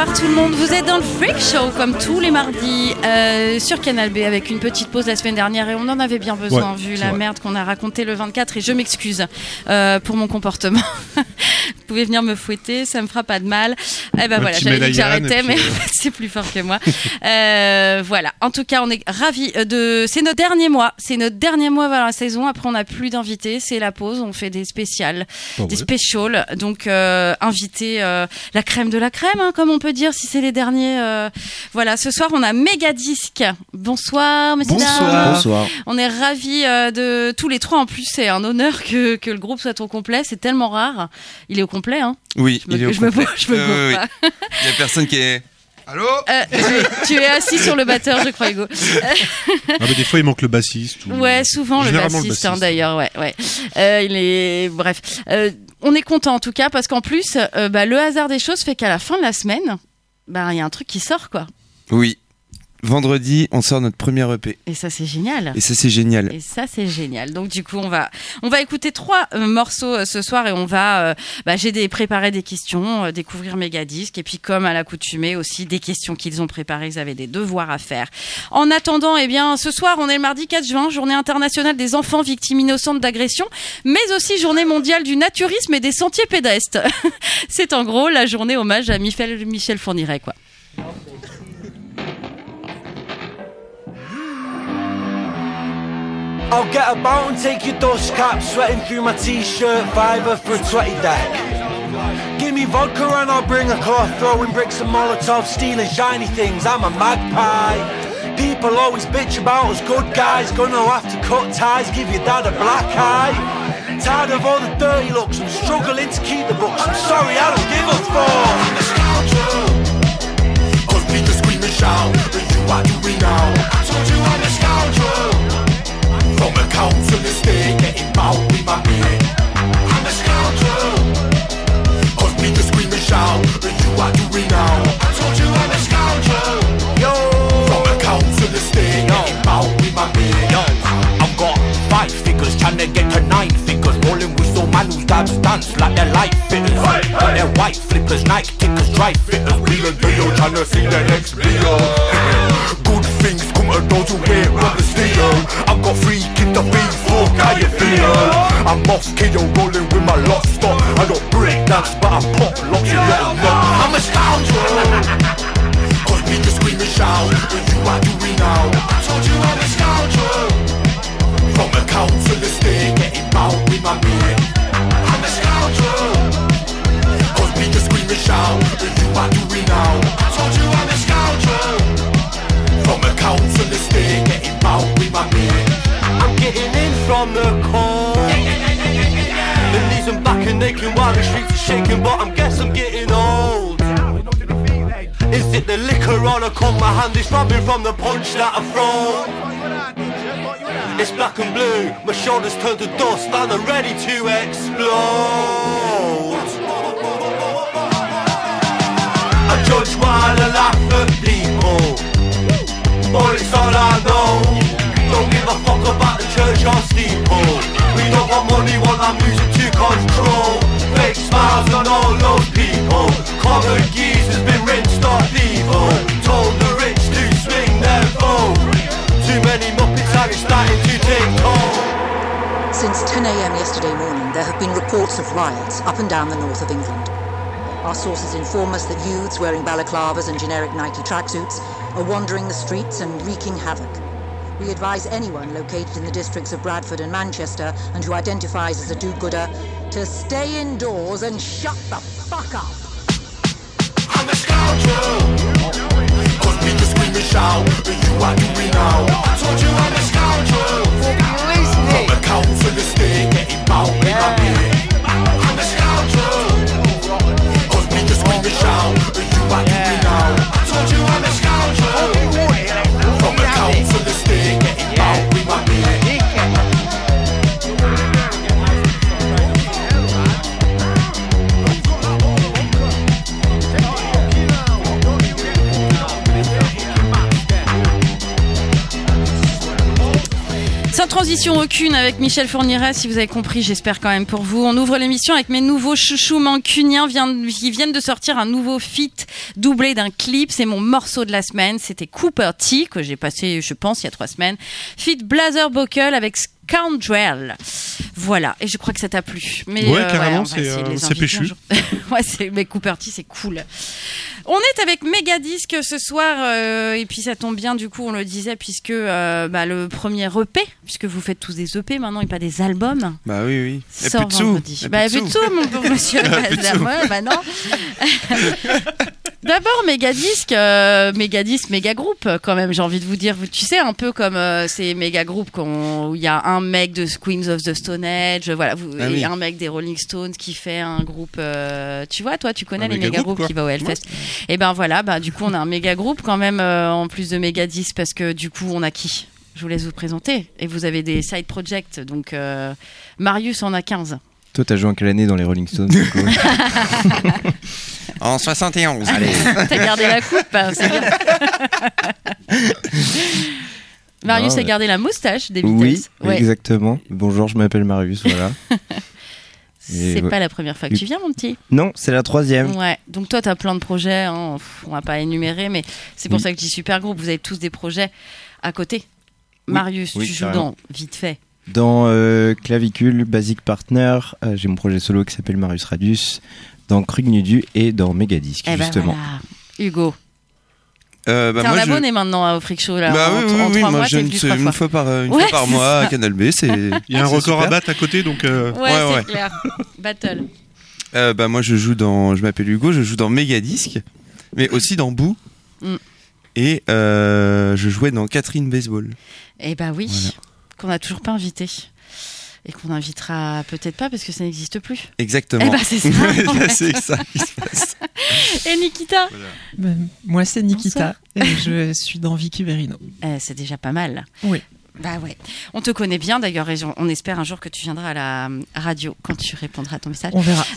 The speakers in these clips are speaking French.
Bonsoir tout le monde, vous êtes dans le Freak Show comme tous les mardis sur Canal B avec une petite pause la semaine dernière et on en avait bien besoin vu la merde qu'on a racontée le 24 et je m'excuse pour mon comportement. Vous pouvez venir me fouetter, ça me fera pas de mal. Eh ben voilà, j'avais dit que j'arrêtais mais en fait, c'est plus fort que moi. Voilà, en tout cas on est ravis c'est notre dernier mois, dans la saison, après on n'a plus d'invités, c'est la pause, on fait des spéciales, des specials, donc inviter la crème de la crème, hein, comme on peut dire si c'est les derniers. Voilà, ce soir on a Megadisc. Bonsoir messieurs. Bonsoir. On est ravis de tous les trois, en plus c'est un honneur que le groupe soit au complet, c'est tellement rare. Il est au complet, hein. Oui, il est au complet. Je me gourre pas. Il y a personne qui est... Allô tu es assis sur le batteur, je crois, Hugo. Mais des fois, il manque le bassiste. Ouais, souvent le bassiste, hein, d'ailleurs. Ouais. Il est... Bref. On est content, en tout cas, parce qu'en plus, le hasard des choses fait qu'à la fin de la semaine, il y a un truc qui sort, quoi. Oui. Vendredi, on sort notre premier EP. Et ça, c'est génial. Donc, du coup, on va écouter 3 morceaux ce soir et on va... j'ai préparé des questions, découvrir Megadisc. Et puis, comme à l'accoutumée aussi, des questions qu'ils ont préparées. Ils avaient des devoirs à faire. En attendant, ce soir, on est le mardi 4 juin, journée internationale des enfants victimes innocentes d'agression, mais aussi journée mondiale du naturisme et des sentiers pédestres. C'est en gros la journée hommage à Michel Fourniret, quoi. I'll get a boat and take your dust cap, sweating through my t-shirt, fiver for a 20 deck. Give me vodka and I'll bring a cloth, throwing bricks and molotovs, stealing shiny things, I'm a magpie. People always bitch about us good guys, gonna have to cut ties, give your dad a black eye. Tired of all the dirty looks, I'm struggling to keep the books, I'm sorry, I don't give a fuck. I'm a scoundrel, cause we can scream and shout, but you what do we know? I told you I'm a scoundrel. From a council estate, getting bout with my mate. I'm a scoundrel, cause we can scream and shout, but you what do we know? I told you I'm a scoundrel. Yo, from a council estate, getting bout with my mate. Yo, I've got 5 figures, trying to get to 9 figures. Rolling with so man whose dabs dance like they're light fitters. Hey, hey. They're white flippers, Nike tickers, dry fitters. Wheel and deal, trying to see the next video. Good things come to those who wait on the steel. I've got 3 kids to feed, fuck how you feel. I'm boss kid, you're rolling with my lot stop. I don't break dance, but I pop locks, you little knock. I'm a scoundrel, cause we can scream and shout, but you what do we know? I told you I'm a scoundrel. From a council estate, getting bout with my mate. I'm a scoundrel, cause we can scream and shout, but you what do we know? I told you I'm a scoundrel. From a council estate, getting bout with my mate. I'm getting in from the cold. The knees and back and naked while the streets are shaking, but I guess I'm getting old. Is it the liquor or the cup my hand is rubbing from the punch that I've thrown? It's black and blue, my shoulders turn to dust and I'm ready to explode. I judge while I laugh at people, but it's all I know. Don't give a fuck about the church or steeple. We don't want money, want our music to control. Fake smiles on all those people. Common geese has been rinsed off evil. Told the rich to swing their vote. Too many muppets are starting to take hold. Since 10 a.m. yesterday morning, there have been reports of riots up and down the north of England. Our sources inform us that youths wearing balaclavas and generic Nike tracksuits are wandering the streets and wreaking havoc. We advise anyone located in the districts of Bradford and Manchester and who identifies as a do-gooder to stay indoors and shut the fuck up. I'm a scoundrel, cause we can scream and shout, but you what do we know? I told you I'm a scoundrel. From a council estate, getting bout with my mate. I'm a scoundrel, cause we can scream and shout, but you what do we know? I told you I'm a scoundrel. From a council estate, getting bout with my mate. transition aucune avec Michel Fourniret, si vous avez compris, j'espère quand même pour vous. On ouvre l'émission avec mes nouveaux chouchous mancuniens qui viennent de sortir un nouveau feat doublé d'un clip. C'est mon morceau de la semaine. C'était Cooper T, que j'ai passé, je pense, il y a 3 semaines. Feat Blazer Buckle avec Scoundrel. Voilà, et je crois que ça t'a plu. Mais carrément, ouais, c'est péchu. Mais Cooper T, c'est cool. On est avec Megadisc ce soir, et puis ça tombe bien, du coup, on le disait, puisque le premier EP, puisque vous faites tous des EP maintenant et pas des albums. Bah oui. Et sort vendredi. Plus de sous, mon pauvre monsieur. Non. D'abord, Megadisc, méga groupe, quand même, j'ai envie de vous dire. Tu sais, un peu comme ces méga groupes où il y a un mec de Queens of the Stone Age, et un mec des Rolling Stones qui fait un groupe. Tu vois, toi, tu connais les méga groupes qui va au Hellfest. Ouais. Et ben voilà, du coup, on a un méga groupe quand même, en plus de Megadisc, parce que du coup, on a qui ? Je vous laisse vous présenter. Et vous avez des side projects, donc Marius en a 15. Toi, t'as joué en quelle année dans les Rolling Stones? En 71, allez. T'as gardé la coupe, hein, c'est bien. Marius a gardé la moustache des Beatles. Oui, exactement. Bonjour, je m'appelle Marius, voilà. C'est pas la première fois que tu viens, mon petit. Non, c'est la 3e. Ouais. Donc toi, t'as plein de projets. Hein. On va pas énumérer, mais c'est pour ça que je dis super groupe. Vous avez tous des projets à côté. Marius, tu joues dans vite fait. Dans Clavicule, Basic Partner, j'ai mon projet solo qui s'appelle Marius Radius, dans Krugnudu et dans Megadisc, justement. Voilà. Hugo. T'es un abonné maintenant au Freak Show là. En 3 mois, t'es venu 3 fois. Une fois par mois à Canal B. Il y a un record à battre à côté, donc. C'est clair. Battle. Moi, je m'appelle Hugo, je joue dans Megadisc, mais aussi dans Boo. Et je jouais dans Catherine Baseball. Eh ben oui, voilà. Qu'on n'a toujours pas invité. Et qu'on invitera peut-être pas parce que ça n'existe plus. Exactement. Eh ben c'est ça. C'est ça qui se passe. Et Nikita moi, c'est Nikita. Et je suis dans Vicky Verino. C'est déjà pas mal. Oui. Bah ouais. On te connaît bien d'ailleurs et on espère un jour que tu viendras à la radio quand tu répondras à ton message. On verra.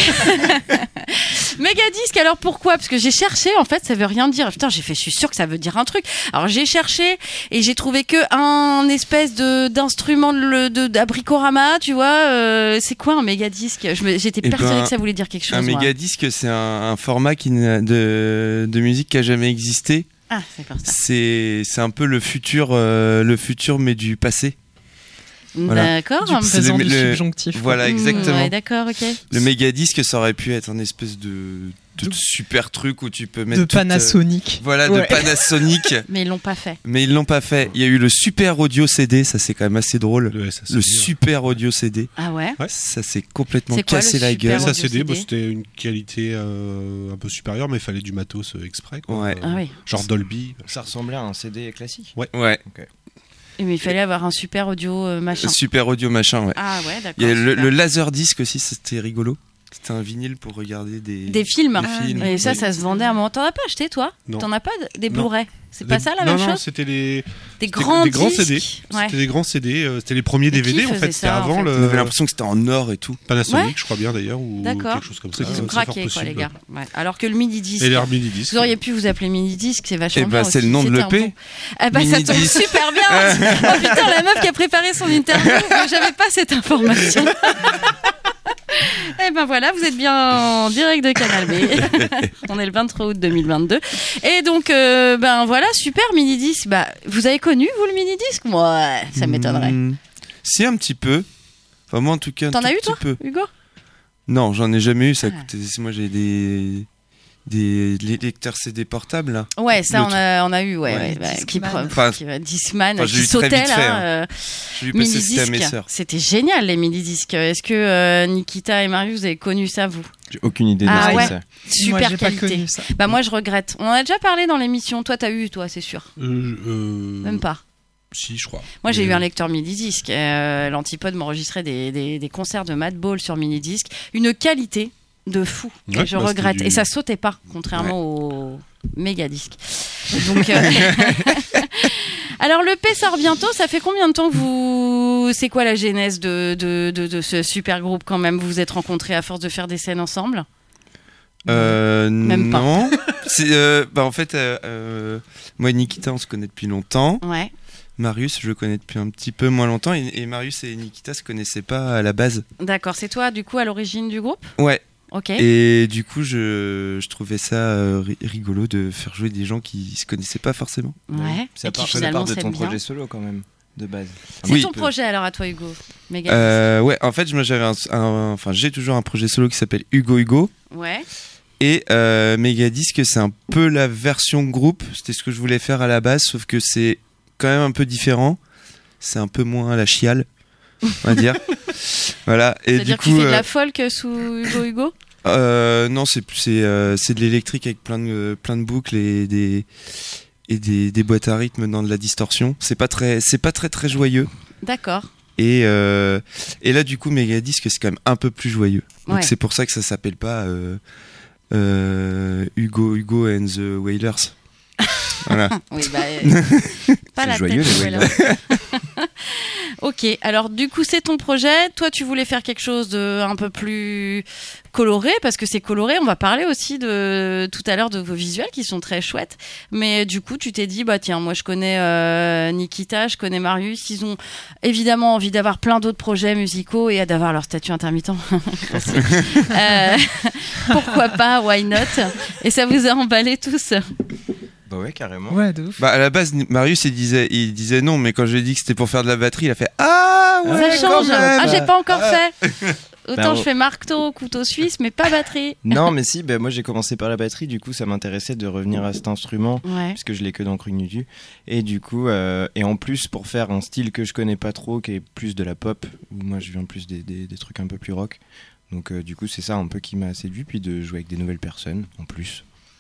Megadisc, alors pourquoi ? Parce que j'ai cherché, en fait, ça veut rien dire. Putain, je suis sûre que ça veut dire un truc. Alors j'ai cherché et j'ai trouvé que un espèce d'instrument d'abricorama, tu vois. C'est quoi un Megadisc ? J'étais persuadée que ça voulait dire quelque chose. Un Megadisc, c'est un format de musique qui a jamais existé. Ah, c'est pour ça. C'est un peu le futur mais du passé. Voilà. D'accord. Du présent du subjonctif. Voilà, exactement. Ouais, d'accord, ok. Le Megadisc, ça aurait pu être un espèce de super truc où tu peux mettre de Panasonic. De Panasonic. Mais ils l'ont pas fait. Il y a eu le Super Audio CD, ça c'est quand même assez drôle. Le Super Audio CD. Ah ouais. Ça s'est complètement cassé la gueule. Ça CD, c'était une qualité un peu supérieure, mais il fallait du matos exprès. Quoi. Ouais. Genre Dolby. Ça ressemblait à un CD classique. Ouais. Okay. Mais il fallait avoir un super audio machin. Super audio machin, ouais. Ah ouais, d'accord. Il y a le Laserdisc aussi, c'était rigolo. C'était un vinyle pour regarder des films. Et ça se vendait à un moment. T'en as pas acheté, toi ? Non. T'en as pas des Blu-ray ? C'est pas ça la même chose ? Non, c'était des grands CD. C'était des grands CD. C'était les premiers DVD en fait. C'était avant le. On avait l'impression que c'était en or et tout. Panasonic, je crois bien d'ailleurs, ou quelque chose comme ça. Ils ont craqué, quoi, les gars. Ouais. Alors que le mini-disque. Et leur mini-disque. Vous auriez pu vous appeler mini-disque, c'est vachement bien. C'est le nom de l'EP. Ça tombe super bien. Oh putain, la meuf qui a préparé son interview, j'avais pas cette information. Et ben voilà, vous êtes bien en direct de Canal B. On est le 23 août 2022. Et donc, voilà, super mini-disque. Vous avez connu, vous, le mini-disque ? Moi, ça m'étonnerait. Si, un petit peu. Enfin, moi, en tout cas, T'en as eu, toi, peu. Hugo ? Non, j'en ai jamais eu. Ça coûtait... Moi, j'ai des lecteurs CD portables là. Ouais, ça on a eu Discman qui sautait là. J'ai eu passer c'était à mes sœurs. C'était génial les mini-disques. Est-ce que Nikita et Marius vous avez connu ça vous ? J'ai aucune idée de ce que c'est. Super moi, j'ai qualité. pas connu ça. Moi je regrette. On en a déjà parlé dans l'émission. Toi t'as eu c'est sûr. Même pas. Si, je crois. Moi, j'ai eu un lecteur mini-disque. L'Antipode m'enregistrait des concerts de Madball sur mini-disque. Une qualité de fou. Et je regrette. Et ça sautait pas, contrairement au méga-disque. Donc, alors, le P sort bientôt. Ça fait combien de temps que vous... C'est quoi la genèse de ce super groupe quand même ? Vous vous êtes rencontrés à force de faire des scènes ensemble ? Même pas. Non. En fait, moi et Nikita, on se connaît depuis longtemps. Ouais. Marius, je le connais depuis un petit peu moins longtemps, et Marius et Nikita se connaissaient pas à la base. D'accord, c'est toi du coup à l'origine du groupe ? Ouais. Ok. Et du coup, je trouvais ça rigolo de faire jouer des gens qui se connaissaient pas forcément. Ouais. Ça Et qui part finalement de ton s'aiment bien. projet solo quand même, de base. C'est ton projet alors à toi Hugo ? Megadisc. Ouais, en fait, moi j'avais enfin, j'ai toujours un projet solo qui s'appelle Hugo Hugo. Ouais. Et Megadisc, c'est un peu la version groupe. C'était ce que je voulais faire à la base, sauf que c'est quand même un peu différent. C'est un peu moins à la chiale, on va dire. Voilà. Et C'est-à-dire du que coup, tu fais de la folk sous Hugo Hugo ? non, c'est de l'électrique avec plein de boucles et des boîtes à rythme dans de la distorsion. C'est pas très très joyeux. D'accord. Et là, du coup, Megadisc, c'est quand même un peu plus joyeux. Donc Ouais. c'est pour ça que ça s'appelle pas Hugo Hugo and the Wailers. Voilà. Oui, bah, pas la joyeux, tête. les Voilà. Ok, alors du coup c'est ton projet. Toi tu voulais faire quelque chose de un peu plus coloré parce que c'est coloré. On va parler aussi de tout à l'heure de vos visuels qui sont très chouettes. Mais du coup tu t'es dit bah tiens moi je connais Nikita, je connais Marius. Ils ont évidemment envie d'avoir plein d'autres projets musicaux et d'avoir leur statut intermittent. Pourquoi pas, why not ? Et ça vous a emballé tous ? Bah ouais, carrément. Ouais, de ouf. Bah à la base, Marius il disait non, mais quand je lui ai dit que c'était pour faire de la batterie, il a fait ah ouais. Ça change. Ah j'ai pas encore fait. Autant Bah, je fais marteau, couteau suisse, mais pas batterie. Non, mais si, moi j'ai commencé par la batterie, du coup ça m'intéressait de revenir à cet instrument, Ouais. puisque je l'ai que dans Krug Nudu. Et du coup, et en plus, pour faire un style que je connais pas trop, qui est plus de la pop, où moi je viens plus des trucs un peu plus rock. Donc du coup, c'est ça un peu qui m'a séduit, puis de jouer avec des nouvelles personnes en plus.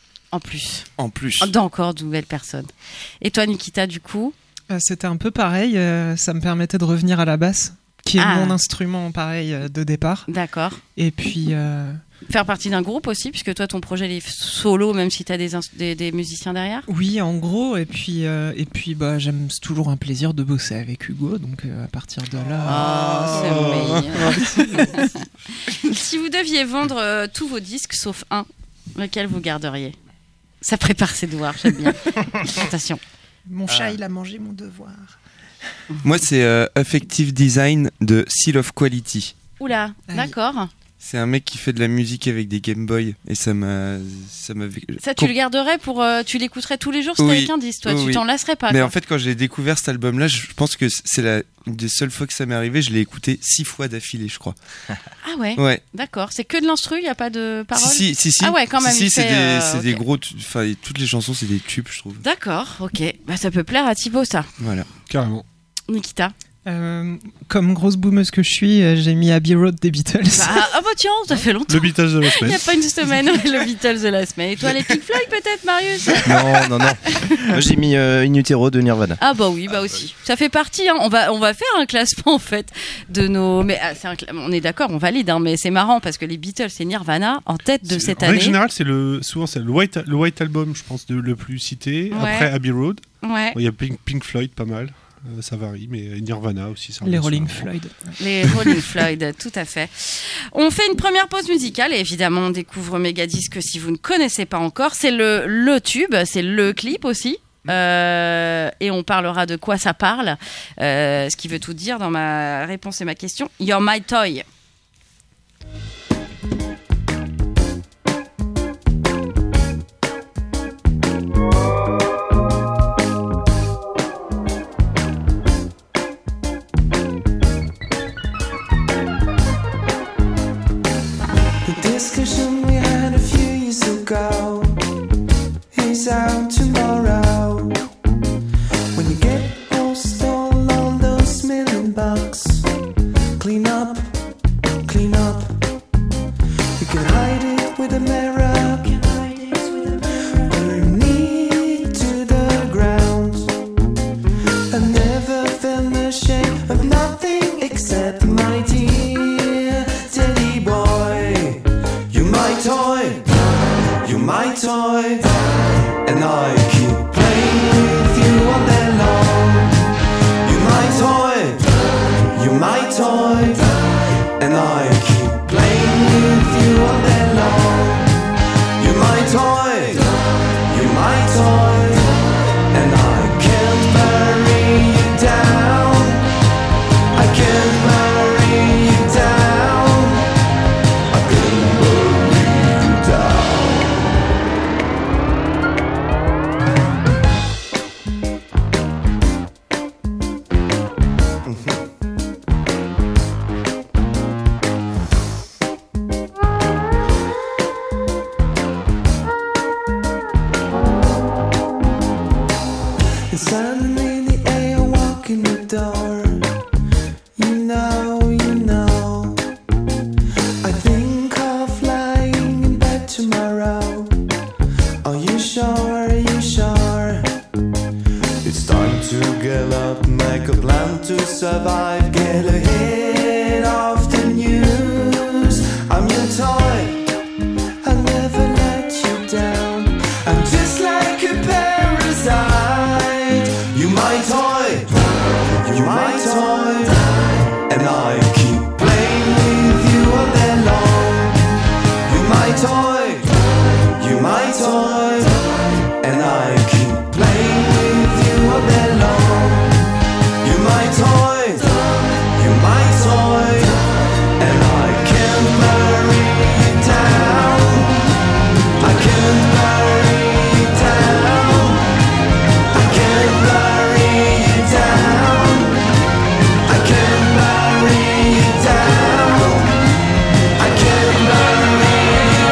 En plus. D'encore de nouvelles personnes. Et toi, Nikita, du coup ? C'était un peu pareil, ça me permettait de revenir à la basse, qui est mon instrument pareil de départ. D'accord. Et puis... Faire partie d'un groupe aussi, puisque toi, ton projet est solo, même si tu as des musiciens derrière ? Oui, en gros, et puis bah, j'aime toujours un plaisir de bosser avec Hugo, donc à partir de là... c'est meilleur. Si vous deviez vendre tous vos disques, sauf un, lequel vous garderiez ? Ça prépare ses devoirs, j'aime bien. Attention. Mon chat, il a mangé mon devoir. Moi, c'est Affective Design de Seal of Quality. Oula, d'accord. C'est un mec qui fait de la musique avec des Game Boy et ça m'a. Ça, tu le garderais pour. Tu l'écouterais tous les jours si Oui. t'avais qu'un disque, toi. Oui. Tu t'en lasserais pas. Mais quoi. en fait, quand j'ai découvert cet album-là, je pense que c'est une des seules fois que ça m'est arrivé. Je l'ai écouté 6 fois d'affilée, je crois. Ah ouais. Ouais. D'accord. C'est que de l'instru, il y a pas de paroles. Si. Ah ouais, quand même. Si, il c'est fait, des ok. gros. Enfin, toutes les chansons, c'est des tubes, je trouve. D'accord. Ok. Bah ça peut plaire à Thibaut, ça. Voilà. Carrément. Nikita. Comme grosse boumeuse que je suis, j'ai mis Abbey Road des Beatles. Ah bah tiens, ça fait longtemps. Le Beatles de la Il semaine. n'y a pas une semaine, le Beatles de la semaine. Et toi, les Pink Floyd peut-être, Marius ? Non. Moi j'ai mis In Utero de Nirvana. Ah bah oui, bah aussi. Ça fait partie. Hein. On va faire un classement en fait de nos. Mais on est d'accord, on valide. Hein, mais c'est marrant parce que les Beatles et Nirvana en tête de cette En année. règle générale, souvent c'est le White Album, je pense, le plus cité. Ouais. Après Abbey Road. Ouais. Il y a Pink Floyd, pas mal. Ça varie, mais Nirvana aussi. Ça Les revient Rolling souvent. Floyd. Les Rolling Floyd, tout à fait. On fait une première pause musicale et évidemment on découvre Megadisc si vous ne connaissez pas encore. C'est le tube, c'est le clip aussi. Et on parlera de quoi ça parle, ce qui veut tout dire dans ma réponse et ma question. You're my toy. Discussion we had a few years ago is out tomorrow. When you get lost all those $1,000,000, clean up. You can hide it with a mirror, burn it to the ground. I never felt the shame of nothing except my dear teddy boy. You're my toy, and I keep playing with you all day long. You're my toy, and I keep playing with you all day long. You're my toy, and I can't bury you Sail ahead of the news. I'm your toy, I'll never let you down. I'm just like a parasite. You my toy, you my toy, and I keep playing with you all day long. You my toy, you my toy, and I keep playing with you all day long. You my toy, you my toy, and I can bury you down. I can bury you down. I can bury you down. I can bury you down. I can bury you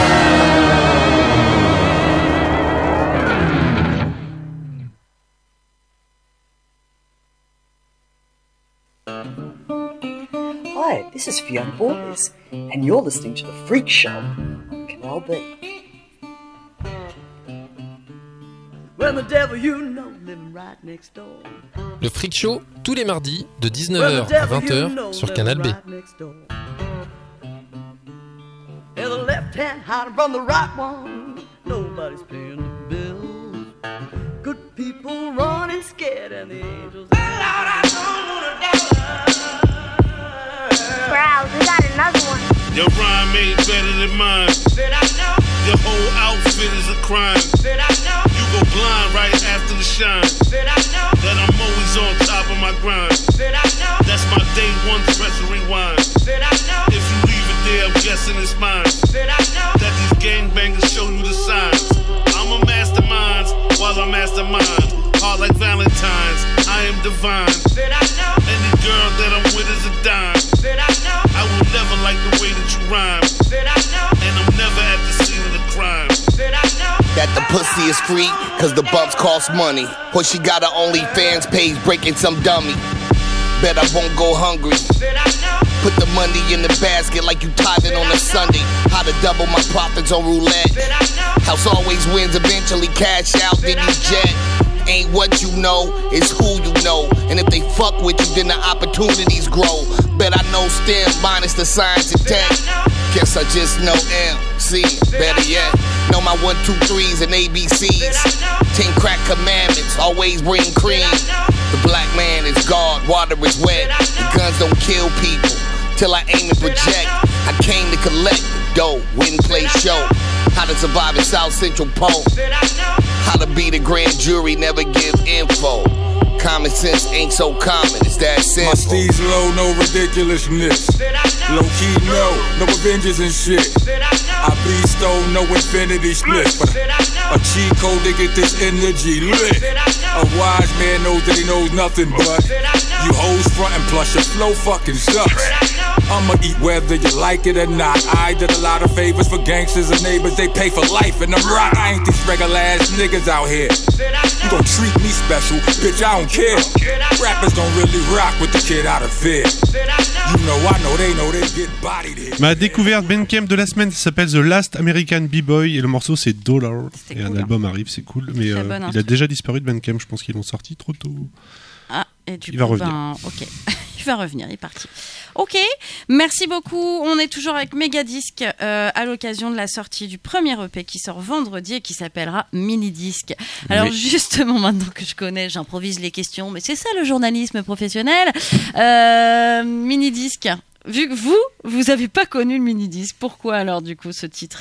Hi, this is Fiona Borders, and you're listening to The Freak Show on Canal B. Well, the devil you know living right next door. Le Freak Show, tous les mardis, de 19h à 20h sur Canal B. Yeah, the left hand hiding from the right one. Nobody's paying the bill. Good people running scared, and the angels. Browse, we got another one. Your rhyme ain't better than mine. Your whole outfit is a crime. You go blind right after the shine. That I'm always on top of my grind. That's my day one press and rewind. If you leave it there, I'm guessing it's mine. That these gangbangers show you the signs. I'm a mastermind while I mastermind. Hard like Valentine's, I am divine. Any girl that I'm with is a dime. I will never like the way that you rhyme. And I'm never at the scene of the crime. That the pussy is free, cause the bumps cost money. Or she got her OnlyFans page breaking some dummy. Bet I won't go hungry. Put the money in the basket like you tithing on a Sunday. How to double my profits on roulette. House always wins, eventually cash out, then you jet. Ain't what you know, it's who you know. And if they fuck with you, then the opportunities grow. Bet I know STEM minus the science and tech. Guess I just know MC, better yet. Know my 1, 2, 3s and ABCs. 10 crack commandments, always bring cream. The black man is God, water is wet. The guns don't kill people, till I aim and project. I came to collect the dough, win, play, show. How to survive in South Central Pole. How to be the grand jury, never give info. Common sense ain't so common, it's that simple. My steez low, no ridiculousness. Low key, no Avengers and shit. I be stone, no infinity split. But a cheat code to get this energy lit. A wise man knows that he knows nothing but you hoes frontin' plus your flow fucking sucks. I'ma eat whether you like it or not. I did a lot of favors for gangsters and neighbors, they pay for life in the rock. I ain't these regular ass niggas out here. You gon' treat me special, bitch, I don't care. Rappers don't really rock with the kid out of fear. You know, I know they get bodied here. Ma découverte Bandcamp de la semaine s'appelle The Last American B-Boy et le morceau c'est Dollar. Et un album arrive, c'est cool. Mais il a déjà disparu de Bandcamp, je pense qu'ils l'ont sorti trop tôt. Ah, et du il coup, va revenir. Ok, il va revenir, il est parti. Ok, merci beaucoup. On est toujours avec Megadisc à l'occasion de la sortie du premier EP qui sort vendredi et qui s'appellera Minidisc. Alors justement, maintenant que je connais, j'improvise les questions, mais c'est ça le journalisme professionnel. Minidisc, vu que vous avez pas connu le Minidisc, pourquoi alors du coup ce titre ?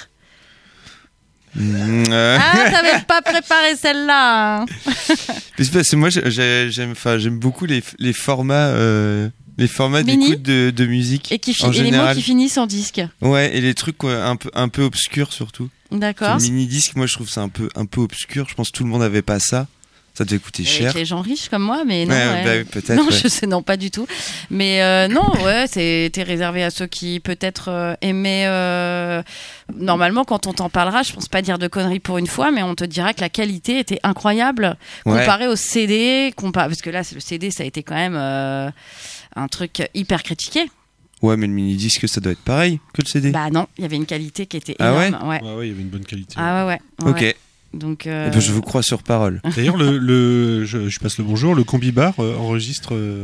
Ah, t'avais pas préparé celle-là. Hein. Parce que moi, j'aime beaucoup les formats d'écoute de musique. Et les mots qui finissent en disque. Ouais, et les trucs un peu obscurs surtout. D'accord. Le mini-disque, moi, je trouve ça un peu obscur. Je pense que tout le monde n'avait pas ça. Ça devait coûter cher. Avec les gens riches comme moi, mais non. Peut-être. Non, je sais, non, pas du tout. Mais non, ouais, c'était réservé à ceux qui peut-être aimaient. Normalement, quand on t'en parlera, je pense pas dire de conneries pour une fois, mais on te dira que la qualité était incroyable comparée au CD, parce que là, le CD, ça a été quand même un truc hyper critiqué. Ouais, mais le mini-disque, ça doit être pareil que le CD. Bah non, il y avait une qualité qui était énorme. Ouais, il y avait une bonne qualité. Ah ouais. Ok. Donc, je vous crois sur parole. D'ailleurs, je passe le bonjour. Le Combi Bar enregistre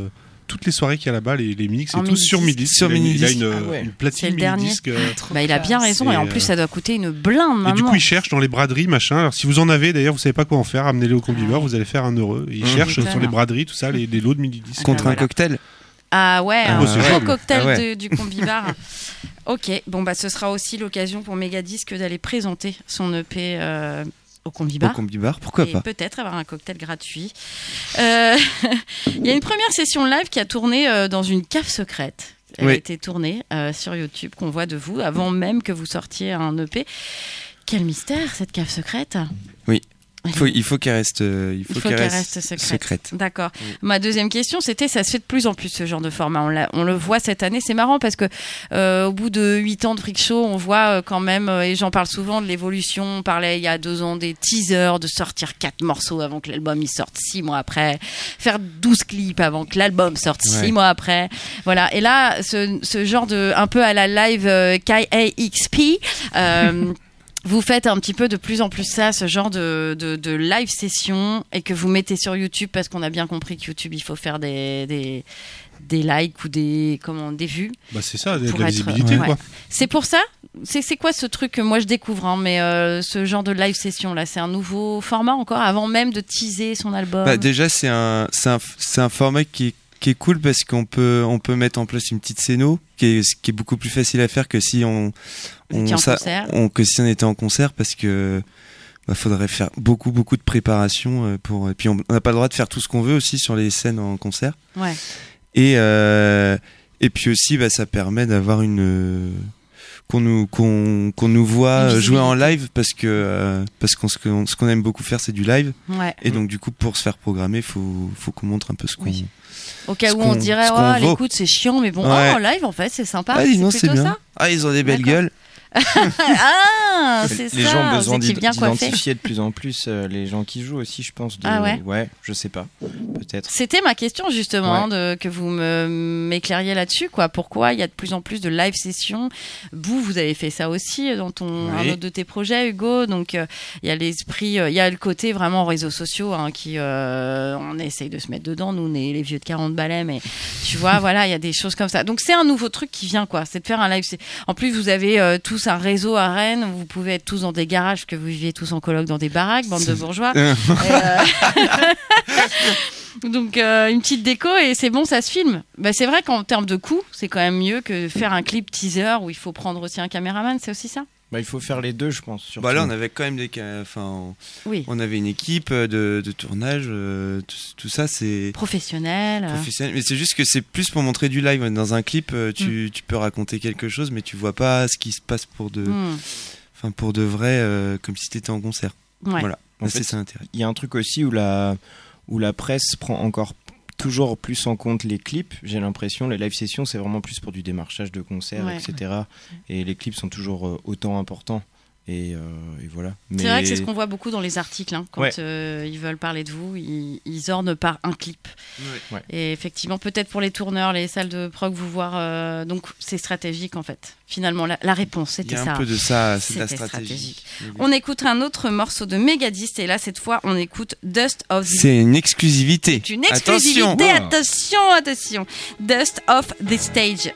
toutes les soirées qu'il y a là-bas, les mix, En et tout sur mini-disque. Mini-disque. Il a une C'est platine le dernier. mini-disque. Il a bien raison, et en plus ça doit coûter une blinde Et maintenant. du coup, il cherche dans les braderies, machin. Alors, si vous en avez, d'ailleurs, vous savez pas quoi en faire, amenez-les au Combi-Bar, vous allez faire un heureux. Et il cherche sur les braderies, tout ça, les lots de mini-disques. Contre un cocktail. Ah ouais, un c'est gros jouable. cocktail Ah ouais. du Combi-Bar. Ok, bon bah ce sera aussi l'occasion pour Megadisc d'aller présenter son EP au Combi-Bar. Au Combi-Bar, pourquoi Et pas. peut-être avoir un cocktail gratuit. Il y a une première session live qui a tourné dans une cave secrète. Elle a été tournée sur YouTube, qu'on voit de vous, avant même que vous sortiez un EP. Quel mystère, cette cave secrète. Oui. Il faut qu'elle reste, qu'elle reste secrète. D'accord. Oui. Ma deuxième question, c'était, ça se fait de plus en plus ce genre de format. On le voit cette année. C'est marrant parce que au bout de 8 ans de Freak Show, on voit quand même, et j'en parle souvent, de l'évolution. On parlait il y a 2 ans des teasers, de sortir 4 morceaux avant que l'album il sorte 6 mois après, faire 12 clips avant que l'album sorte 6 mois après. Voilà. Et là, ce genre de, un peu à la live KAXP, vous faites un petit peu de plus en plus ça, ce genre de live session, et que vous mettez sur YouTube, parce qu'on a bien compris que YouTube, il faut faire des likes ou des vues. Bah c'est ça, de pour la être- visibilité, quoi. C'est pour ça. C'est quoi ce truc que moi je découvre, hein, mais ce genre de live session là, c'est un nouveau format encore, avant même de teaser son album. Bah, déjà, c'est un format qui est cool parce qu'on peut mettre en place une petite scéno qui est beaucoup plus facile à faire que si on était en concert, parce que faudrait faire beaucoup de préparation et puis on n'a pas le droit de faire tout ce qu'on veut aussi sur les scènes en concert. Ouais. Et puis aussi ça permet d'avoir qu'on nous voit jouer en live, parce que ce qu'on aime beaucoup faire, c'est du live. Ouais. Et donc du coup, pour se faire programmer, faut qu'on montre un peu ce qu'on. Oui. Au cas où on se dirait, à l'écoute c'est chiant, mais bon, en live en fait c'est sympa. Ah, non, c'est bien. Ça. Ah, ils ont des belles gueules. Ah, c'est les ça. gens ont besoin Vous étiez bien coiffés. d'identifier de plus en plus les gens qui jouent aussi, je pense. Ah ouais. Ouais, je sais pas, peut-être. C'était ma question justement, que vous m'éclairiez là-dessus, quoi. Pourquoi il y a de plus en plus de live sessions? Vous avez fait ça aussi dans un autre de tes projets, Hugo. Donc il y a l'esprit, il y a le côté vraiment réseaux sociaux, hein, qui on essaye de se mettre dedans. Nous, on est les vieux de 40 balais, mais tu vois, voilà, il y a des choses comme ça. Donc c'est un nouveau truc qui vient, quoi. C'est de faire un live. En plus, vous avez tous un réseau à Rennes. Vous pouvez être tous dans des garages, parce que vous viviez tous en coloc dans des baraques, bande de bourgeois. Donc une petite déco et c'est bon, ça se filme. Bah, c'est vrai qu'en termes de coût, c'est quand même mieux que faire un clip teaser où il faut prendre aussi un caméraman, c'est aussi ça. Bah, il faut faire les deux, je pense. Surtout. Là, on avait quand même on avait une équipe de tournage, tout ça, c'est professionnel. Mais c'est juste que c'est plus pour montrer du live. Dans un clip, tu peux raconter quelque chose, mais tu vois pas ce qui se passe pour de vrai, comme si t'étais en concert. Ouais. Voilà. En fait, c'est ça l'intérêt. Il y a un truc aussi où la presse prend encore toujours plus en compte les clips. J'ai l'impression, les live sessions, c'est vraiment plus pour du démarchage de concerts, etc. Et les clips sont toujours autant importants. Et voilà. C'est vrai que c'est ce qu'on voit beaucoup dans les articles, hein, quand ils veulent parler de vous, ils ornent par un clip. Ouais. Et effectivement, peut-être pour les tourneurs, les salles de prog, vous voir. Donc c'est stratégique en fait. Finalement, la réponse c'était ça. Il y a un peu de ça, c'est de la stratégie. On écoute un autre morceau de Megadisc et là cette fois on écoute Dust of the. C'est une exclusivité. C'est une exclusivité. Attention. Dust of the Stage.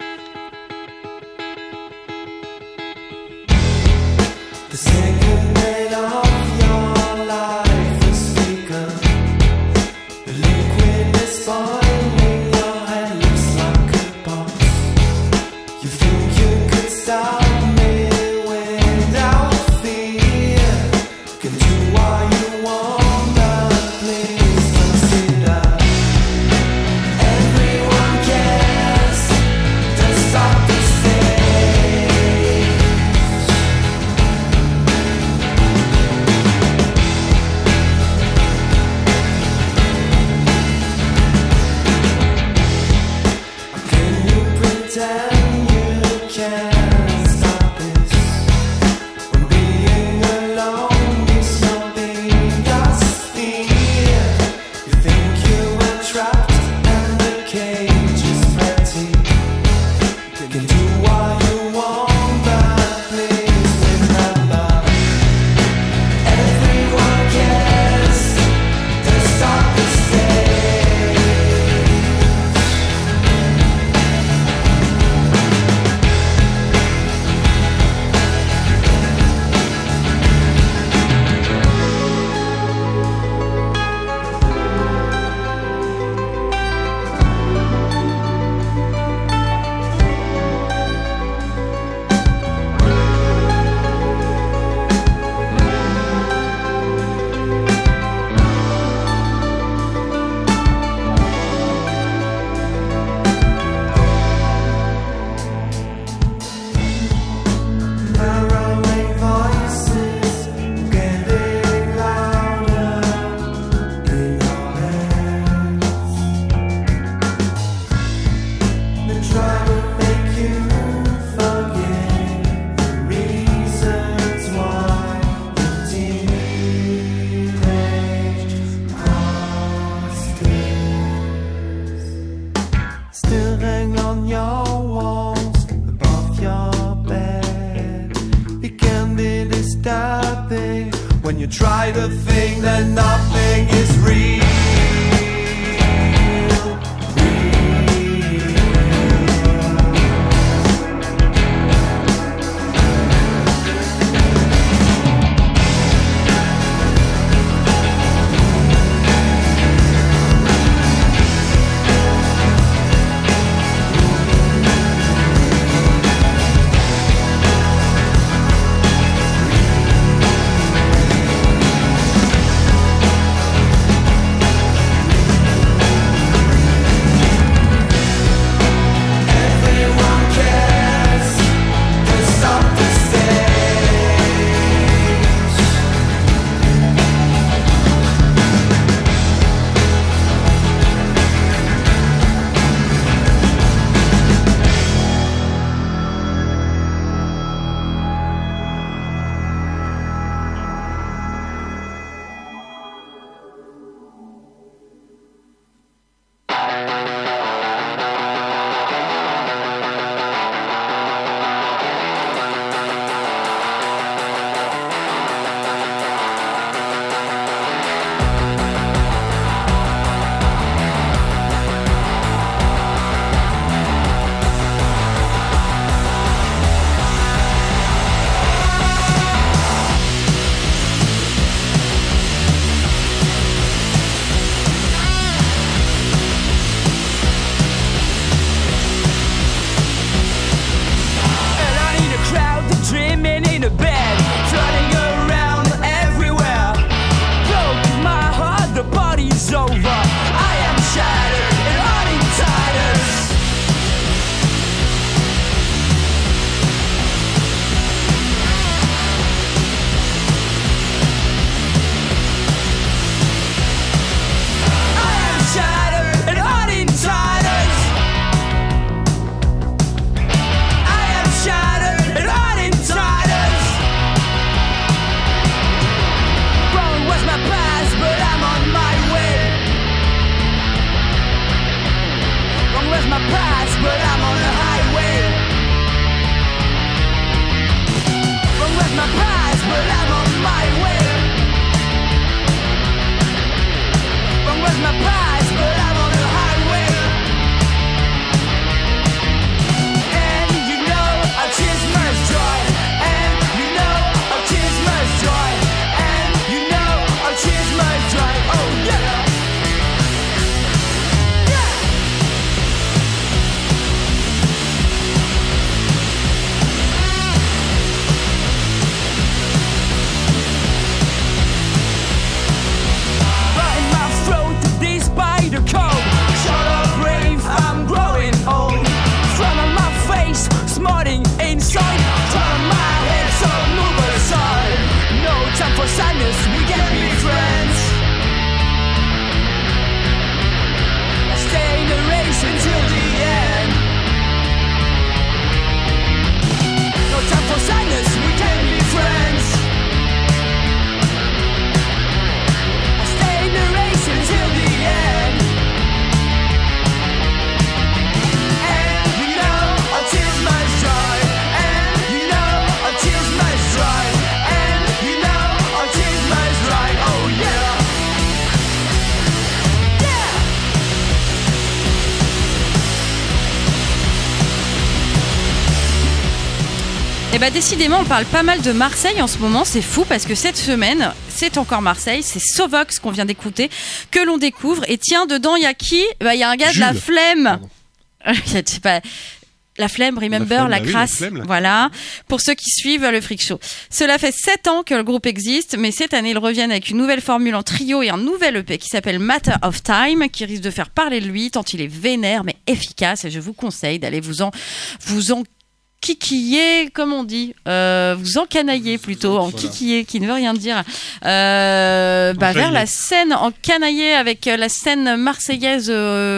The second day of your life is begun. The liquid is boiling, your head looks like a box. You think you could stop me without fear. You can do what you want, but please consider. Everyone cares. Don't stop the stage. Pretend you can't stop this. When being alone is your biggest fear. You think you were trapped and the cage is empty. You can do what you want, but please remember, everyone cares. Don't stop the stage. You try to think that nothing is real. Et bah décidément, on parle pas mal de Marseille en ce moment, c'est fou parce que cette semaine, c'est encore Marseille, c'est Sovox qu'on vient d'écouter, que l'on découvre. Et tiens, dedans, il y a qui ? Bah, il y a un gars Jules. De la Flemme. Je sais pas. La Flemme, Remember, la crasse, oui, voilà, pour ceux qui suivent le Freak Show. Cela fait 7 ans que le groupe existe, mais cette année, ils reviennent avec une nouvelle formule en trio et un nouvel EP qui s'appelle Matter of Time, qui risque de faire parler de lui, tant il est vénère, mais efficace, et je vous conseille d'aller vous en kikiller, comme on dit, vous encanailler plutôt, en kikiller, qui ne veut rien dire, vers la scène, encanailler avec la scène marseillaise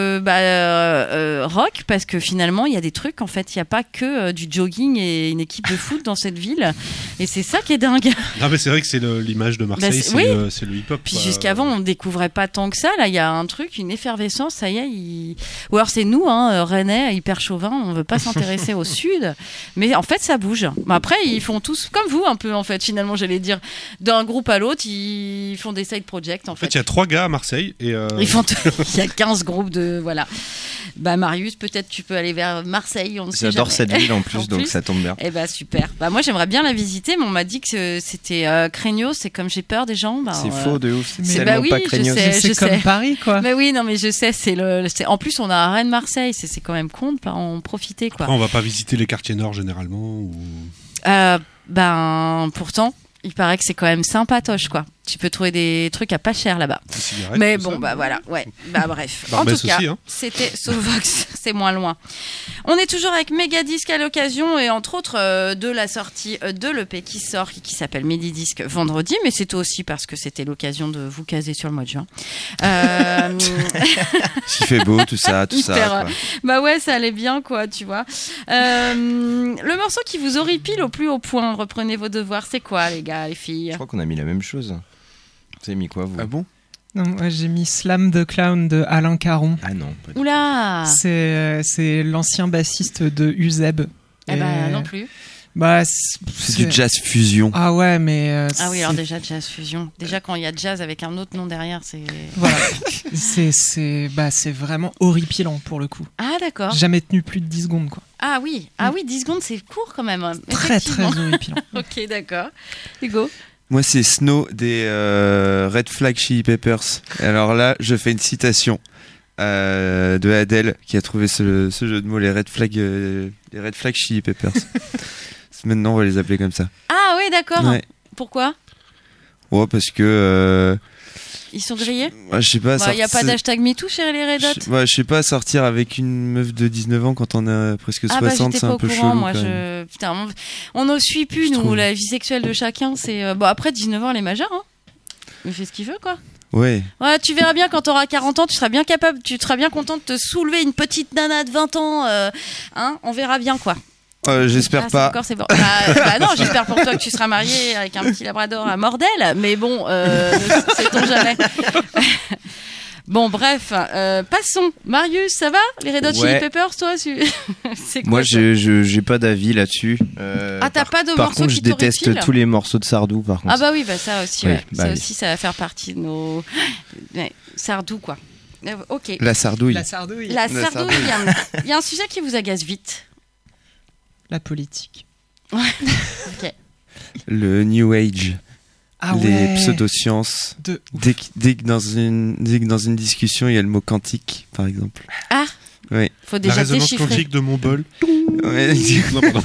rock, parce que finalement il y a des trucs, en fait, il n'y a pas que du jogging et une équipe de foot dans cette ville, et c'est ça qui est dingue. Non mais c'est vrai que c'est l'image de Marseille, c'est le hip-hop. Puis jusqu'avant on ne découvrait pas tant que ça, là il y a un truc, une effervescence, ça y est, ou alors c'est nous, Rennais, hyper chauvin, on ne veut pas s'intéresser au sud. Mais en fait, ça bouge. Mais après, ils font tous comme vous, un peu, en fait, finalement, j'allais dire. D'un groupe à l'autre, ils font des side projects, en fait. En fait, il y a 3 gars à Marseille. Et il y a 15 groupes de... Voilà. Bah, Marius, peut-être tu peux aller vers Marseille, on ne sait jamais. J'adore cette ville en plus, donc ça tombe bien. Eh bah, super. Bah, moi, j'aimerais bien la visiter, mais on m'a dit que c'était craignos, c'est comme j'ai peur des gens. Bah, c'est faux de ouf. C'est tellement pas craignos. C'est comme Paris, quoi. Mais oui, non, mais je sais, en plus, on a un Rennes-Marseille, c'est quand même con de pas en profiter, quoi. Après, on va pas visiter les quartiers nord généralement ou... Pourtant, il paraît que c'est quand même sympatoche, quoi. Tu peux trouver des trucs à pas cher là-bas. Mais bon, ça, bah voilà, ouais. Bah bref. En tout cas, aussi, hein. C'était Soulvox, c'est moins loin. On est toujours avec Megadisc à l'occasion et entre autres de la sortie de l'EP qui sort, qui s'appelle Medidisc vendredi, mais c'est aussi parce que c'était l'occasion de vous caser sur le mois de juin. S'il fait beau, tout ça. Quoi. Bah ouais, ça allait bien, quoi, tu vois. Le morceau qui vous horripile au plus haut point, reprenez vos devoirs, c'est quoi, les gars, les filles ? Je crois qu'on a mis la même chose. Vous avez mis quoi, vous ? Ah bon ? Non, moi, j'ai mis Slam the Clown de Alain Caron. Ah non. Oula ! C'est l'ancien bassiste de Uzeb. Eh ben non plus. Bah, c'est du jazz fusion. Ah ouais, mais... ah oui, alors déjà jazz fusion. Déjà quand il y a jazz avec un autre nom derrière, c'est... Voilà. c'est vraiment horripilant pour le coup. Ah d'accord. Jamais tenu plus de 10 secondes, quoi. Ah oui, 10 secondes c'est court quand même. Très très horripilant. Ok, d'accord. Hugo ? Moi, c'est Snow des Red Flag Chili Peppers. Alors là, je fais une citation de Adele qui a trouvé ce jeu de mots, les Red Flag Chili Peppers. Maintenant, on va les appeler comme ça. Ah oui, d'accord. Ouais. Pourquoi ? Ouais, parce que... Ils sont grillés ? Je sais pas. Il n'y a pas d'hashtag MeToo chez les Red Hot ? Je sais pas, sortir avec une meuf de 19 ans quand on a presque 60, c'est un peu chelou. Moi, putain, on ne suit plus, nous, la vie sexuelle de chacun. C'est bon, après 19 ans, elle est majeure. Hein. Il fait ce qu'il veut, quoi. Ouais. Ouais, tu verras bien quand tu auras 40 ans, tu seras bien content de te soulever une petite nana de 20 ans. Hein, on verra bien, quoi. J'espère pas. Non, j'espère pour toi que tu seras marié avec un petit labrador à Mordel, mais bon, sait-on jamais. Bon, bref, passons. Marius, ça va ? Les Red Hot Chili Peppers, toi c'est quoi, moi, j'ai pas d'avis là-dessus. T'as pas de morceaux qui Par contre, je déteste tous les morceaux de Sardou, par contre. Ah bah oui, ça aussi, ouais. Aussi, ça va faire partie de nos... Sardou, quoi. Ok. La Sardouille. La Sardouille, il y a un sujet qui vous agace vite. La politique. Ok. Le New Age. Les pseudosciences. Dès que dans une discussion, il y a le mot quantique, par exemple. Ah. Oui. Faut déjà la résonance déchiffrer. quantique de mon bol. Ouais. Non, pardon.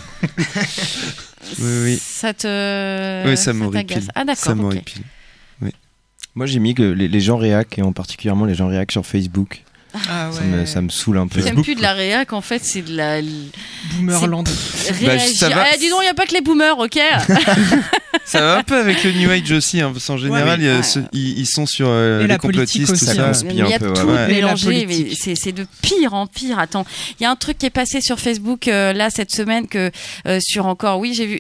Oui. Ça te... Oui, ça m'horripile. Ah d'accord. Ça m'horripile. Oui. Moi, j'ai mis que les gens réac, et en particulièrement les gens réac sur Facebook. Ah ouais. Ça me saoule un peu. C'est même plus de la réac, en fait, c'est de la... Boomerland. Réagir. Dis donc, il n'y a pas que les boomers, ok. Ça va un peu avec le New Age aussi, hein, parce qu'en général, ils sont sur les complotistes, tout ça. Il y a tout mélangé, mais c'est de pire en pire. Attends, il y a un truc qui est passé sur Facebook là cette semaine que sur encore, oui, j'ai vu.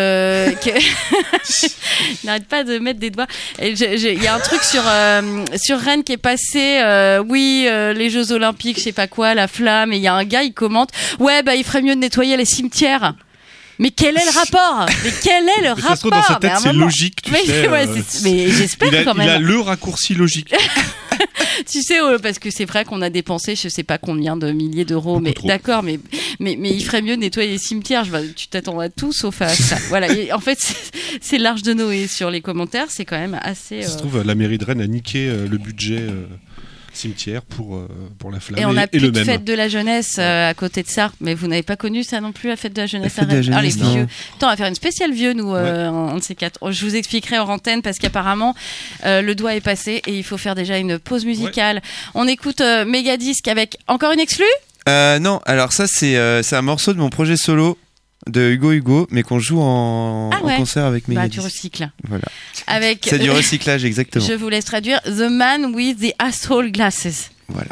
N'arrête pas de mettre des doigts. Il y a un truc sur Rennes qui est passé. Les Jeux Olympiques, je sais pas quoi, la flamme. Et il y a un gars, il commente. Ouais, bah il ferait mieux de nettoyer les cimetières. Mais quel est le rapport ? Ça se trouve dans sa tête, c'est logique, tu sais. Mais j'espère quand même. Il a le raccourci logique. Tu sais, parce que c'est vrai qu'on a dépensé je sais pas combien de milliers d'euros, mais d'accord, mais il ferait mieux de nettoyer les cimetières. Tu t'attends à tout sauf à ça. Voilà. Et en fait, c'est l'Arche de Noé sur les commentaires, c'est quand même assez. Ça se trouve, la mairie de Rennes a niqué le budget. Cimetière pour la flamme et on a plus le de même. fête de la jeunesse à côté de ça, mais vous n'avez pas connu ça non plus, la fête de la jeunesse à Rennes. Les vieux. Attends, on va faire une spéciale vieux nous un de ces quatre. Je vous expliquerai hors antenne parce qu'apparemment le doigt est passé et il faut faire déjà une pause musicale. On écoute Megadisc avec encore une exclue. Non, alors ça c'est un morceau de mon projet solo de Hugo, mais qu'on joue en concert avec Megadisc. Bah, tu recycles. Voilà. C'est du recyclage, exactement. Je vous laisse traduire The Man with the Asshole Glasses. Voilà.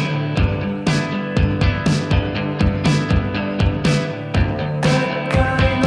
Kind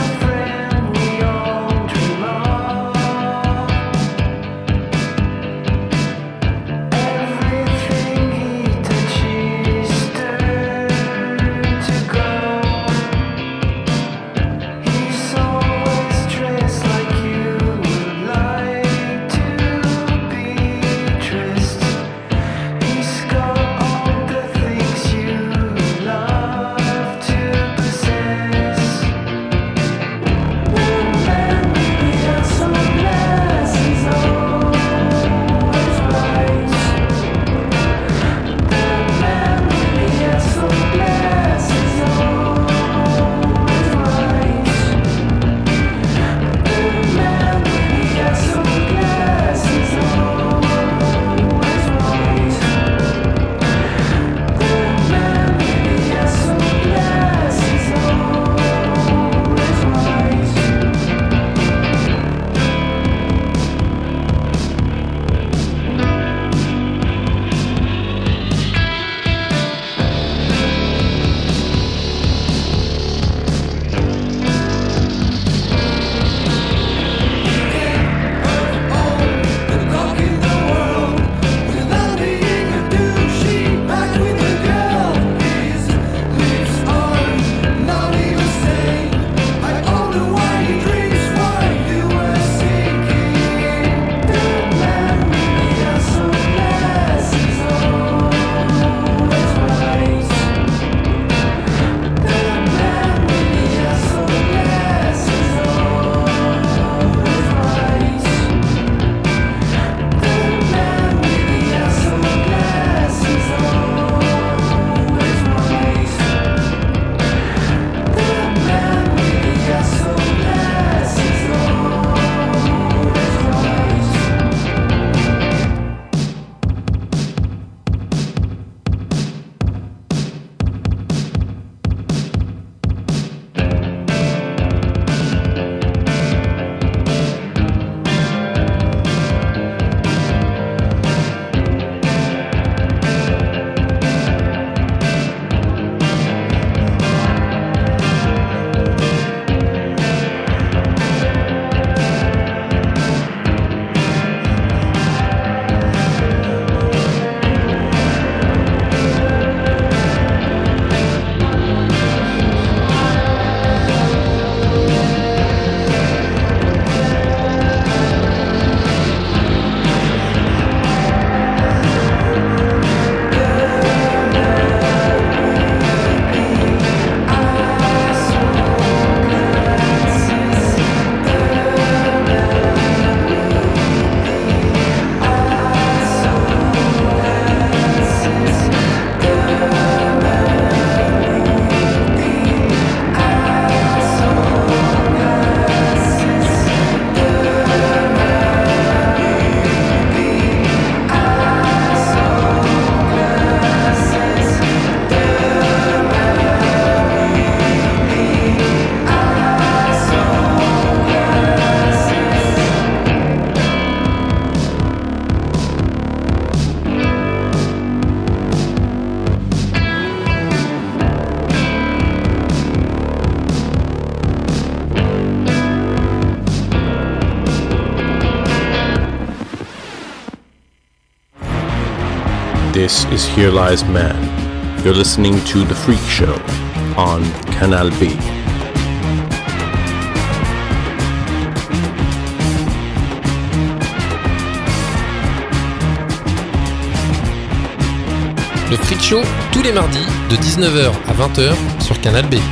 This is Here Lies Man. You're listening to The Freak Show on Canal B. Le Freak Show, tous les mardis, de 19h à 20h sur Canal B.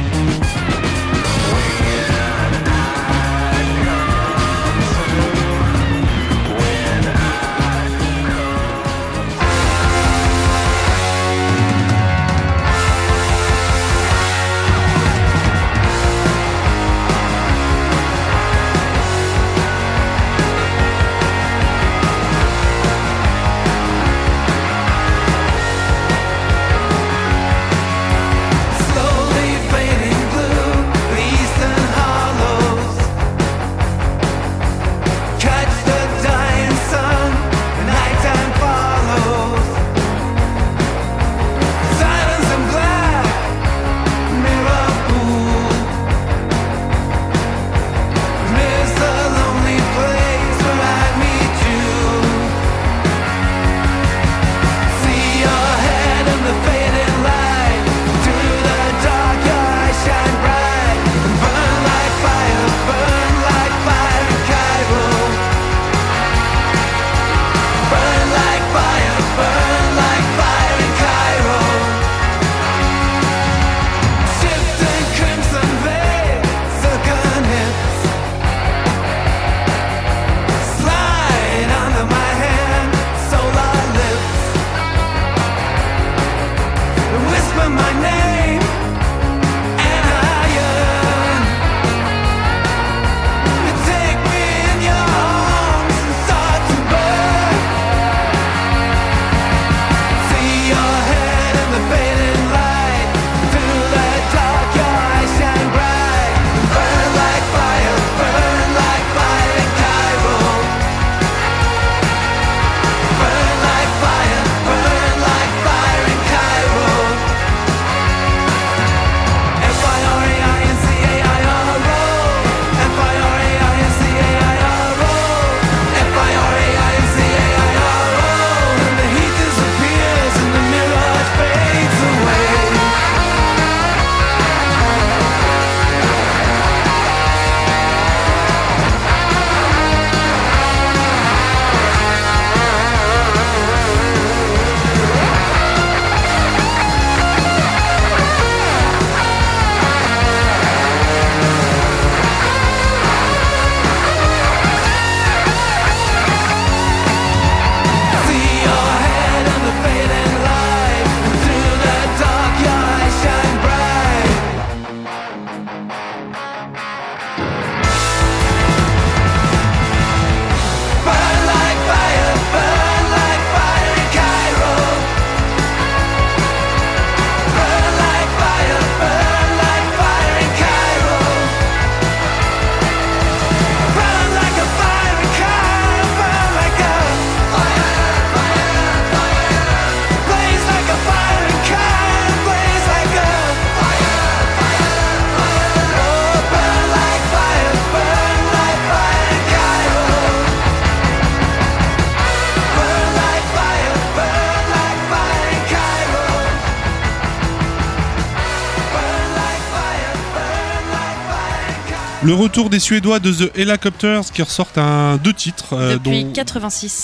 Le retour des Suédois de The Helicopters qui ressortent deux titres. Depuis dont, 86.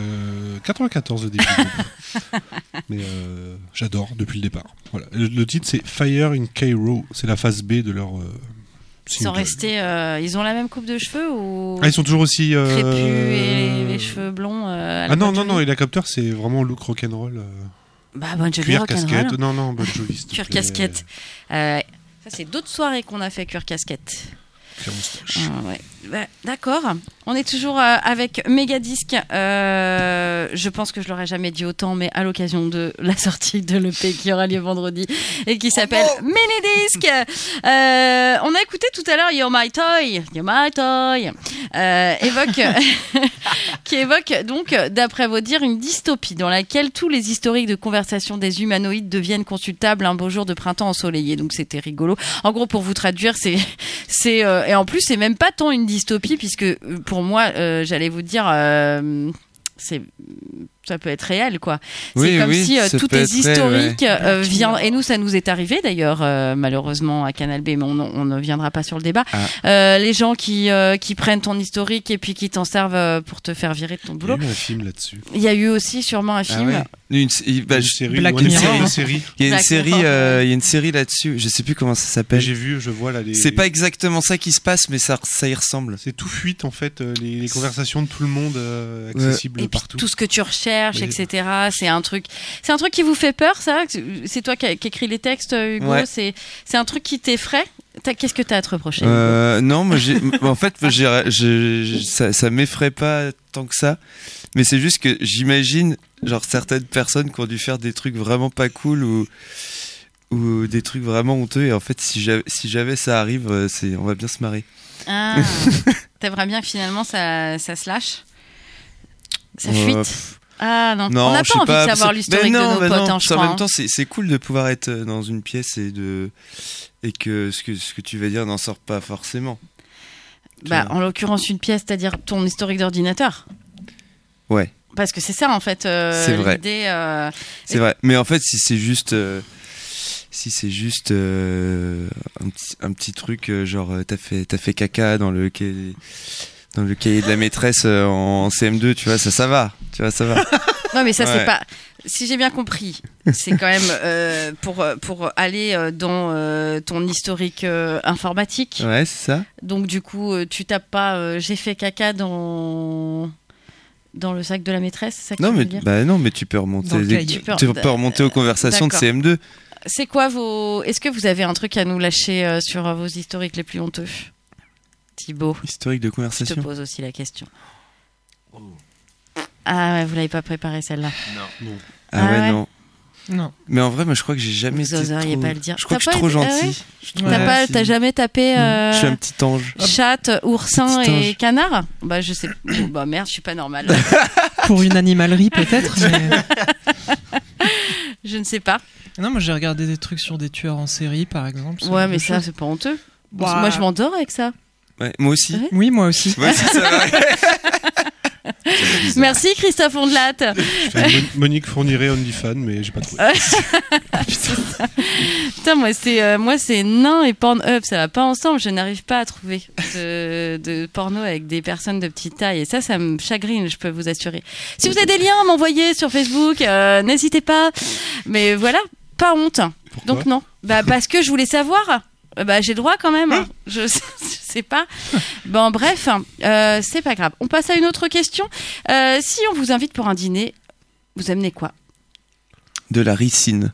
94 le début. Mais j'adore depuis le départ. Voilà. Le titre c'est Fire in Cairo. C'est la phase B de leur Ils sont restés. Ils ont la même coupe de cheveux ou ils sont toujours aussi crépus et les cheveux blonds. Non, Helicopters c'est vraiment look rock'n'roll. Bon Jovi cuir rock'n'roll. casquette. Non, Bon Jovi. Cuir casquette. Ça c'est d'autres soirées qu'on a fait cuir casquette. Ouais. D'accord, on est toujours avec Megadisc. Je pense que je l'aurais jamais dit autant, mais à l'occasion de la sortie de l'EP qui aura lieu vendredi et qui s'appelle Minidisc. On a écouté tout à l'heure You're My Toy, qui évoque donc, d'après vos dires, une dystopie dans laquelle tous les historiques de conversation des humanoïdes deviennent consultables un beau jour de printemps ensoleillé. Donc c'était rigolo. En gros, pour vous traduire, et en plus c'est même pas tant une dystopie puisque pour moi j'allais vous dire c'est Ça peut être réel, quoi. Oui, c'est comme oui, si tout peut est être historique réel, vient. Et nous, ça nous est arrivé d'ailleurs, malheureusement à Canal B, mais on ne viendra pas sur le débat. Les gens qui prennent ton historique et puis qui t'en servent pour te faire virer de ton boulot. Il y a eu un film là-dessus. Il y a eu aussi sûrement un film. Ouais. Une série. Black Mirror. Il y a une série là-dessus. Je sais plus comment ça s'appelle. J'ai vu, je vois là. C'est pas exactement ça qui se passe, mais ça y ressemble. C'est tout fuite en fait, les conversations de tout le monde accessibles partout. Tout ce que tu recherches, etc. C'est un truc qui vous fait peur, ça. C'est toi qui écris les textes, Hugo. Ouais. C'est un truc qui t'effraie. Qu'est-ce que t'as à te reprocher? Non, moi, en fait, ça m'effraie pas tant que ça. Mais c'est juste que j'imagine, genre, certaines personnes qui ont dû faire des trucs vraiment pas cool ou des trucs vraiment honteux. Et en fait, si jamais ça arrive, on va bien se marrer. Ah, t'aimerais bien que finalement ça se lâche? Ça fuite? Ah non, on n'a pas envie de savoir l'historique de nos potes, hein, je crois. En même temps, c'est cool de pouvoir être dans une pièce et que ce que tu vas dire n'en sort pas forcément. En l'occurrence, une pièce, c'est-à-dire ton historique d'ordinateur. Ouais. Parce que c'est ça, en fait, c'est vrai. l'idée. C'est vrai. Mais en fait, si c'est juste un petit truc, genre t'as fait caca dans le cahier de la maîtresse en CM2, tu vois, ça va. Tu vois, ça va. Non, mais ça, c'est pas. Si j'ai bien compris, c'est quand même pour aller dans ton historique informatique. Ouais, c'est ça. Donc, du coup, tu tapes pas j'ai fait caca dans le sac de la maîtresse, c'est ça que non, tu veux mais, dire non, mais tu peux remonter, tu peux remonter aux conversations de CM2. C'est quoi Est-ce que vous avez un truc à nous lâcher sur vos historiques les plus honteux, Thibaut? Historique de conversation. Je te pose aussi la question. Ah ouais, vous l'avez pas préparé celle-là? Non. Ah ouais, non. Non. Mais en vrai, moi, je crois que j'ai jamais été trop... pas le dire. Je crois que je suis trop gentil. T'as jamais tapé je suis un petit ange. Chatte, oursin et canard? Bah je sais. Bah merde, je suis pas normale. Pour une animalerie peut-être, mais... Je ne sais pas. Non, moi j'ai regardé des trucs sur des tueurs en série par exemple. Ouais, mais ça c'est pas honteux. Moi je m'endors avec ça. Ouais, moi aussi. Ouais. Oui, moi aussi. Moi aussi, ça va. Merci Christophe Ondelat. Monique Fourniret OnlyFans, mais j'ai pas trouvé. Putain, moi c'est nain et Pornhub, ça va pas ensemble. Je n'arrive pas à trouver de porno avec des personnes de petite taille et ça me chagrine, je peux vous assurer. Si vous avez des liens à m'envoyer sur Facebook, n'hésitez pas. Mais voilà, pas honte. Pourquoi? Donc non, parce que je voulais savoir. J'ai le droit quand même. Je sais pas. Bon, bref, c'est pas grave. On passe à une autre question. Si on vous invite pour un dîner, vous amenez quoi? De la ricine.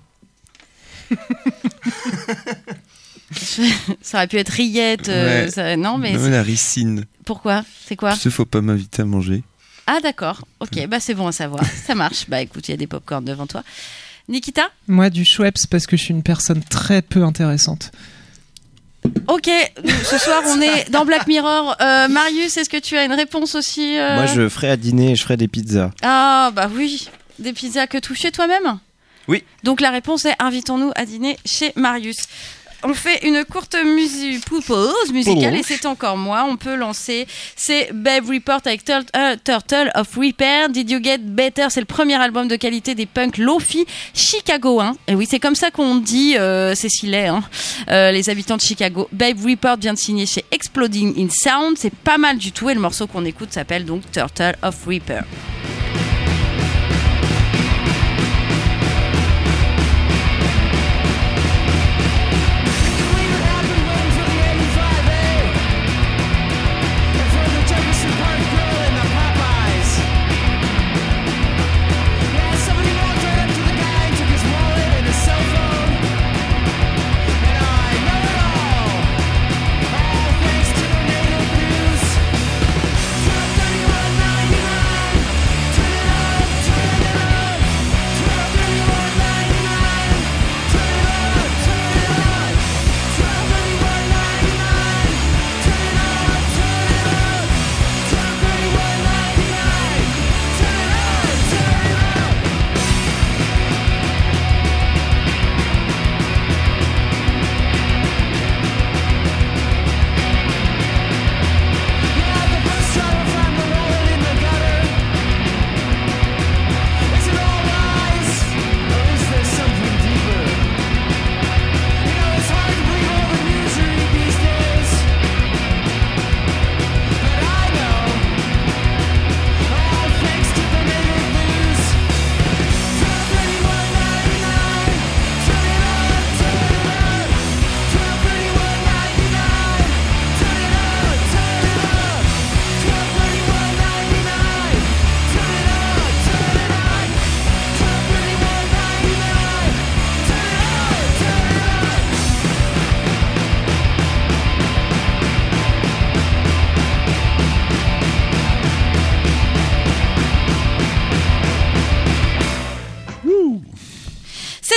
Ça aurait pu être rillette. Ouais. Non, mais. Non, la ricine. Pourquoi? C'est quoi? Parce qu'il faut pas m'inviter à manger. Ah, d'accord. Ok, c'est bon à savoir. Ça marche. Écoute, il y a des pop-corn devant toi. Nikita? Moi, du Schweppes parce que je suis une personne très peu intéressante. Ok, ce soir on est dans Black Mirror. Marius, est-ce que tu as une réponse aussi? Moi je ferai à dîner, je ferai des pizzas. Ah bah oui, des pizzas que tout chez toi-même? Oui. Donc la réponse est invitons-nous à dîner chez Marius. On fait une courte pause musicale et c'est encore moi. On peut lancer. C'est Babe Report avec Turtle of Repair. Did You Get Better? C'est le premier album de qualité des punks Lo-Fi chicagoens. Et oui, c'est comme ça qu'on dit, Cécile, les habitants de Chicago. Babe Report vient de signer chez Exploding in Sound. C'est pas mal du tout et le morceau qu'on écoute s'appelle donc Turtle of Repair.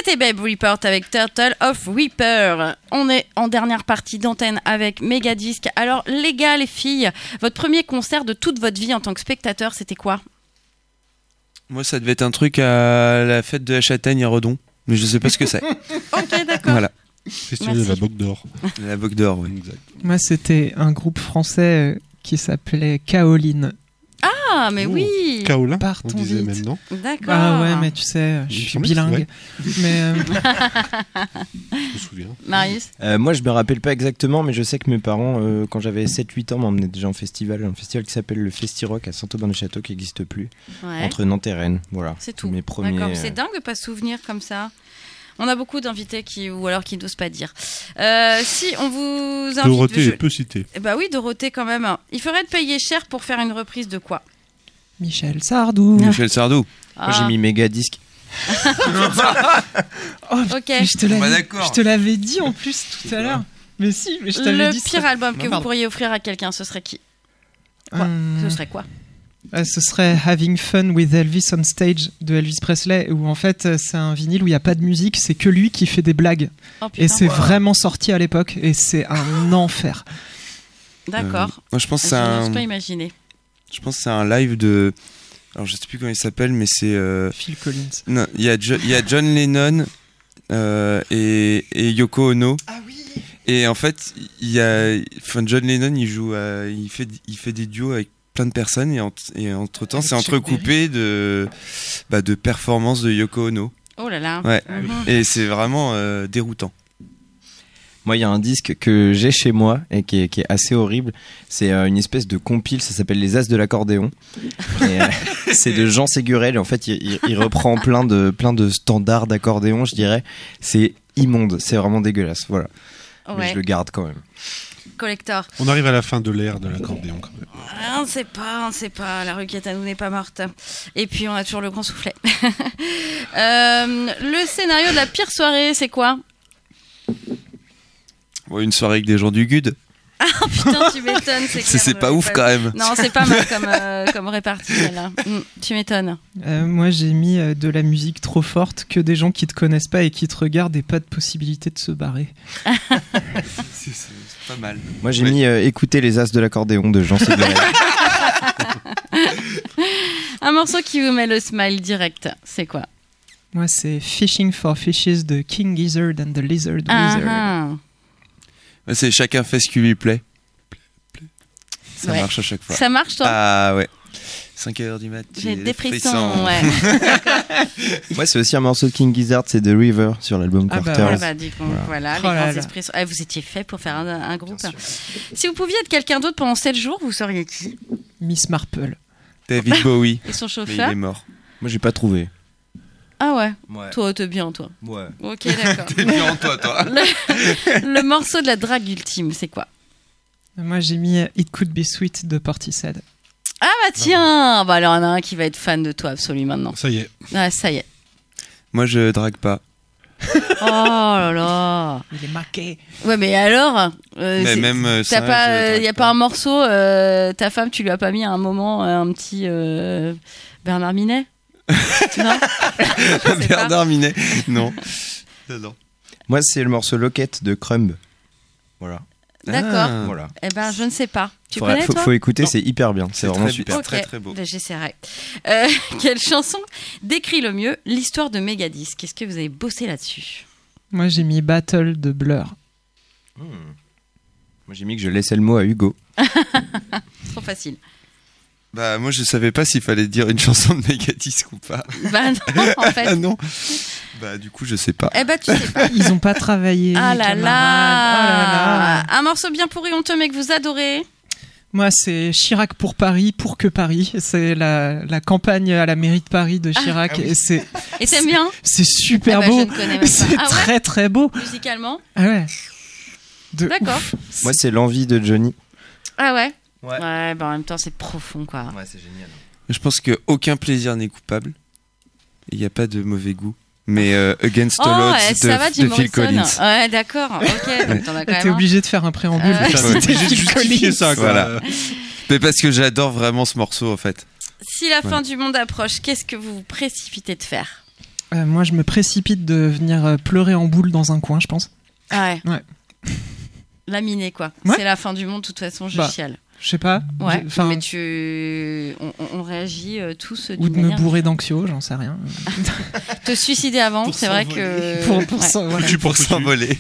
C'était Babe Report avec Turtle of Reaper. On est en dernière partie d'antenne avec Megadisc. Alors les gars, les filles, votre premier concert de toute votre vie en tant que spectateur, c'était quoi ? Moi, ça devait être un truc à la fête de la Châtaigne à Redon, mais je sais pas ce que c'est. Ok, d'accord. Voilà. Festival de la Boque d'Or. La Boque d'Or, oui. Exact. Moi, c'était un groupe français qui s'appelait Kaolin. Ah, mais oui. Kaolin, Partons on disait vite. maintenant. D'accord. Ah ouais, mais tu sais, je suis bilingue. Ouais. Mais Je me souviens. Marius. Moi, je me rappelle pas exactement, mais je sais que mes parents, quand j'avais 7-8 ans, m'emmenaient déjà en festival. Un festival qui s'appelle le Festi-Rock à Saint-Aubin-le-Château, qui n'existe plus. Ouais. Entre Nantes et Rennes. Voilà. C'est tout. Mes premiers. D'accord, c'est dingue de pas se souvenir comme ça. On a beaucoup d'invités qui n'osent pas dire. Si on vous invite... Dorothée est peu citée. Bah oui, Dorothée quand même. Il faudrait te payer cher pour faire une reprise de quoi ? Michel Sardou. Michel Sardou. Ah. Moi, j'ai mis Megadisc. Ok. Mais je te l'avais, d'accord. je te l'avais dit en plus tout à l'heure. Mais si, mais je t'avais Le dit. pire album que vous Pardon. pourriez offrir à quelqu'un, ce serait qui ? Quoi ? Ce serait quoi ? Ce serait Having Fun with Elvis on Stage de Elvis Presley, où en fait c'est un vinyle où il n'y a pas de musique, c'est que lui qui fait des blagues. Oh, putain. Et c'est vraiment sorti à l'époque et c'est un enfer. D'accord. Moi, je pense que c'est Je n'ose un. pas imaginer. Je pense que c'est un live de. Alors, je sais plus comment il s'appelle, mais c'est. Phil Collins. Non, il y a John Lennon et Yoko Ono. Ah oui. Et en fait, John Lennon, il joue, il fait des duos avec plein de personnes et entre temps, c'est entrecoupé de performances de Yoko Ono. Oh là là. Ouais. Mhm. Et c'est vraiment déroutant. Moi, il y a un disque que j'ai chez moi et qui est assez horrible. C'est une espèce de compile, ça s'appelle Les As de l'accordéon. Et, c'est de Jean Ségurel. Et en fait, il reprend plein de standards d'accordéon, je dirais. C'est immonde, c'est vraiment dégueulasse. Voilà. Ouais. Mais je le garde quand même. Collector. On arrive à la fin de l'ère de l'accordéon quand même. On ne sait pas. La requête à nous n'est pas morte. Et puis, on a toujours le grand soufflet. Le scénario de la pire soirée, c'est quoi ? Ouais, une soirée avec des gens du GUD. Ah putain, tu m'étonnes. C'est pas ouf quand même. Non, c'est pas mal comme répartie celle-là. Tu m'étonnes. Moi j'ai mis de la musique trop forte, que des gens qui te connaissent pas et qui te regardent et pas de possibilité de se barrer. C'est pas mal. Moi, j'ai mis écouter Les As de l'accordéon de Jean Ségurel. Un morceau qui vous met le smile direct, c'est quoi ? Moi c'est Fishing for Fishes de King Gizzard and the Lizard Wizard. C'est chacun fait ce qui lui plaît. Ça Ouais. marche à chaque fois. Ça marche, toi ? Ah ouais. 5h du mat. J'ai des frissons, ouais. Moi, c'est aussi un morceau de King Gizzard, c'est The River sur l'album Quarters. Du coup, voilà, les Oh là grands là. esprits. Vous étiez fait pour faire un groupe. Si vous pouviez être quelqu'un d'autre pendant 7 jours, vous seriez qui ? Miss Marple. David Bowie. Et son Mais chauffeur ? il est mort. Moi, j'ai pas trouvé. Ah ouais. Ouais. Toi, t'es bien, toi. Ouais. Ok, d'accord. T'es bien en toi. Le morceau de la drague ultime, c'est quoi ? Moi j'ai mis It Could Be Sweet de Portishead. Ah bah tiens, bah alors il y en a un qui va être fan de toi absolument maintenant. Ça y est. Ah, ça y est. Moi, je drague pas. Oh là là. Il est marqué. Ouais mais alors Mais même t'as ça, pas, je y a drague pas un morceau, ta femme, tu lui as pas mis à un moment un petit Bernard Minet? Non. Bernard Minet. Non. Non. Moi, c'est le morceau Loquette de Crumb. Voilà. D'accord. Voilà. Eh ben je ne sais pas. Tu Faudrait- connais toi? faut écouter, c'est hyper bien. C'est vraiment très super. Ok, très très beau. ben, j'essaierai. Quelle chanson décrit le mieux l'histoire de Megadisc? Est-ce que vous avez bossé là-dessus? Moi j'ai mis Battle de Blur. Moi, j'ai mis que je laissais le mot à Hugo. Trop facile. Bah moi je savais pas s'il fallait dire une chanson de Megadisc ou pas. Bah non, en fait. Ah non. Bah du coup je sais pas. Eh ben tu sais pas. Ils ont pas travaillé. Ah les là camarades. là. Oh là là. Un morceau bien pourri honteux mais que vous adorez. Moi c'est Chirac pour Paris, pour que Paris. C'est la campagne à la mairie de Paris de Chirac. Et c'est Et t'aimes bien? c'est super Ah bah, beau. je ne connais même pas. C'est Ah ouais très très beau. Musicalement? Ah ouais. De D'accord. ouf. Moi, c'est l'envie de Johnny. Ah ouais? Ouais. Ouais, bah en même temps c'est profond quoi. Ouais, c'est génial. Je pense que aucun plaisir n'est coupable. Il n'y a pas de mauvais goût. Mais Against All Oh, Odds ça va, Jim de Phil Morrison. Collins. Ouais, d'accord. Ok, donc t'en as quand même T'es un. obligé de faire un préambule. Ouais. pour Ouais. citer J'ai Phil justifié Collins. ça quoi. Voilà. Mais parce que j'adore vraiment ce morceau en fait. Si la fin du monde approche, qu'est-ce que vous vous précipitez de faire? Moi, je me précipite de venir pleurer en boule dans un coin, je pense. Ah ouais. Ouais. Laminé, quoi. Ouais. C'est la fin du monde, de toute façon, je chiale. Je sais pas. Ouais, mais on réagit tous ou d'une de manière... me bourrer d'anxio, j'en sais rien. Te suicider avant, pour c'est vrai que... Pour s'envoler.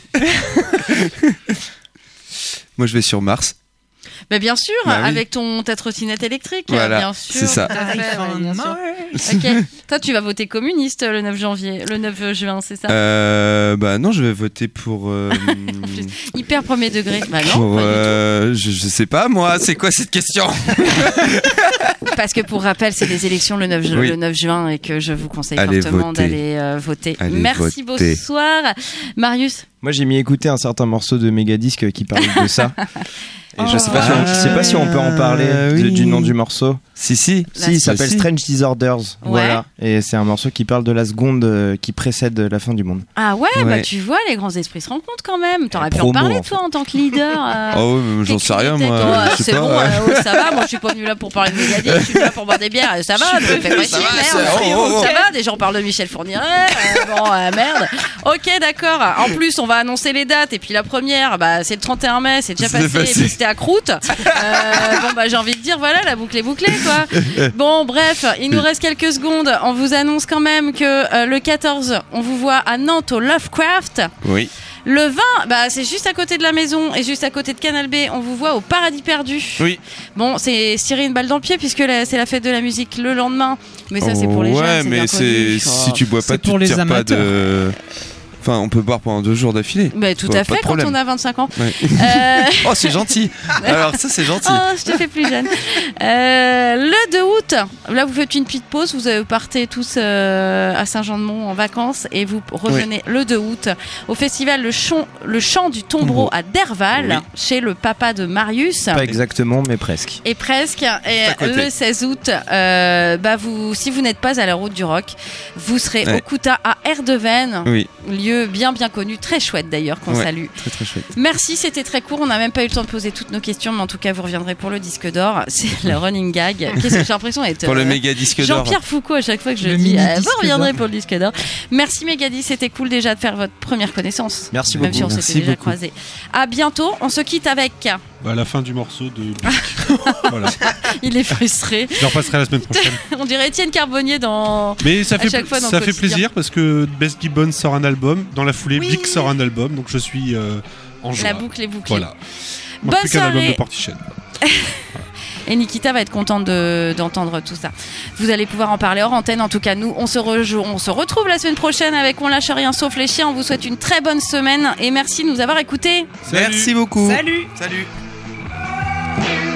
Moi, je vais sur Mars. Bah bien sûr, avec ta trottinette électrique. Voilà, bien sûr. c'est ça. Bien sûr. Ok. Toi, tu vas voter communiste le 9 juin, c'est ça Bah non, je vais voter pour... Hyper premier degré. Bah non, pas du tout. Je sais pas, moi, c'est quoi cette question? Parce que pour rappel, c'est les élections le 9 juin et que je vous conseille fortement d'aller voter. Merci, bonsoir. Marius? Moi, j'ai mis écouter un certain morceau de Megadisc qui parle de ça. Et je sais pas si on peut en parler du nom du morceau. Si, il s'appelle Strange Disorders. Ouais. Voilà. Et c'est un morceau qui parle de la seconde qui précède la fin du monde. Ah ouais, bah tu vois, les grands esprits se rencontrent quand même. T'aurais pu en parler, toi, en tant que leader. Oh, mais j'en sais rien, moi. C'est bon, ça va. Moi, je suis pas venu là pour parler de Megadeth. Je suis venu là pour boire des bières. Ça va, je me fais pas chier, merde. Ça va, des gens parlent de Michel Fourniret. Merde. Ok, d'accord. En plus, on va annoncer les dates. Et puis la première, bah, c'est le 31 mai. C'est déjà passé. Et puis c'était à Croûte. Bon, bah, j'ai envie de dire, voilà, la boucle est bouclée, quoi. Bon, bref, il nous reste quelques secondes. On vous annonce quand même que le 14, on vous voit à Nantes au Lovecraft. Oui. Le 20, bah, c'est juste à côté de la maison et juste à côté de Canal B. On vous voit au Paradis Perdu. Oui. Bon, c'est se tirer une balle dans le pied puisque c'est la fête de la musique le lendemain. Mais ça, c'est pour les jeunes. Ouais, mais si tu bois pas, tu ne tires pas de... Enfin, on peut boire pendant 2 jours d'affilée. Bah, tout à fait, quand on a 25 ans. Ouais. Oh, c'est gentil. Alors, ça, c'est gentil. Oh, je te fais plus jeune. Le 2 août, là, vous faites une petite pause. Vous partez tous à Saint-Jean-de-Mont en vacances et vous revenez le 2 août au festival Le Chant du Tombereau à Derval, chez le papa de Marius. Pas exactement, mais presque. Et presque. Et le 16 août, bah, si vous n'êtes pas à la Route du Rock, vous serez au Kouta à Erdeven. Oui. Lieu bien connu, très chouette d'ailleurs, qu'on salue. Très très chouette. Merci, c'était très court, on n'a même pas eu le temps de poser toutes nos questions, mais en tout cas vous reviendrez pour le disque d'or, c'est le running gag. Qu'est-ce que j'ai l'impression d'être pour le méga disque d'or. Jean-Pierre Foucault à chaque fois que je dis vous reviendrez pour le disque d'or. Merci Megadis, c'était cool déjà de faire votre première connaissance. Merci beaucoup. Même si on s'était déjà croisés. À bientôt, on se quitte avec la fin du morceau de voilà. Il est frustré. Je le repasserai la semaine prochaine. On dirait Étienne Carbonnier dans. Mais ça fait plaisir parce que Best Gibbon sort un album. Dans la foulée, Blick sort un album. Donc je suis en joie. La boucle est bouclée. Voilà. Bonne plus qu'un album de Portichet. Et Nikita va être contente d'entendre tout ça. Vous allez pouvoir en parler hors antenne. En tout cas, nous, on se retrouve la semaine prochaine avec On lâche rien sauf les chiens. On vous souhaite une très bonne semaine et merci de nous avoir écoutés. Merci beaucoup. Salut. Salut.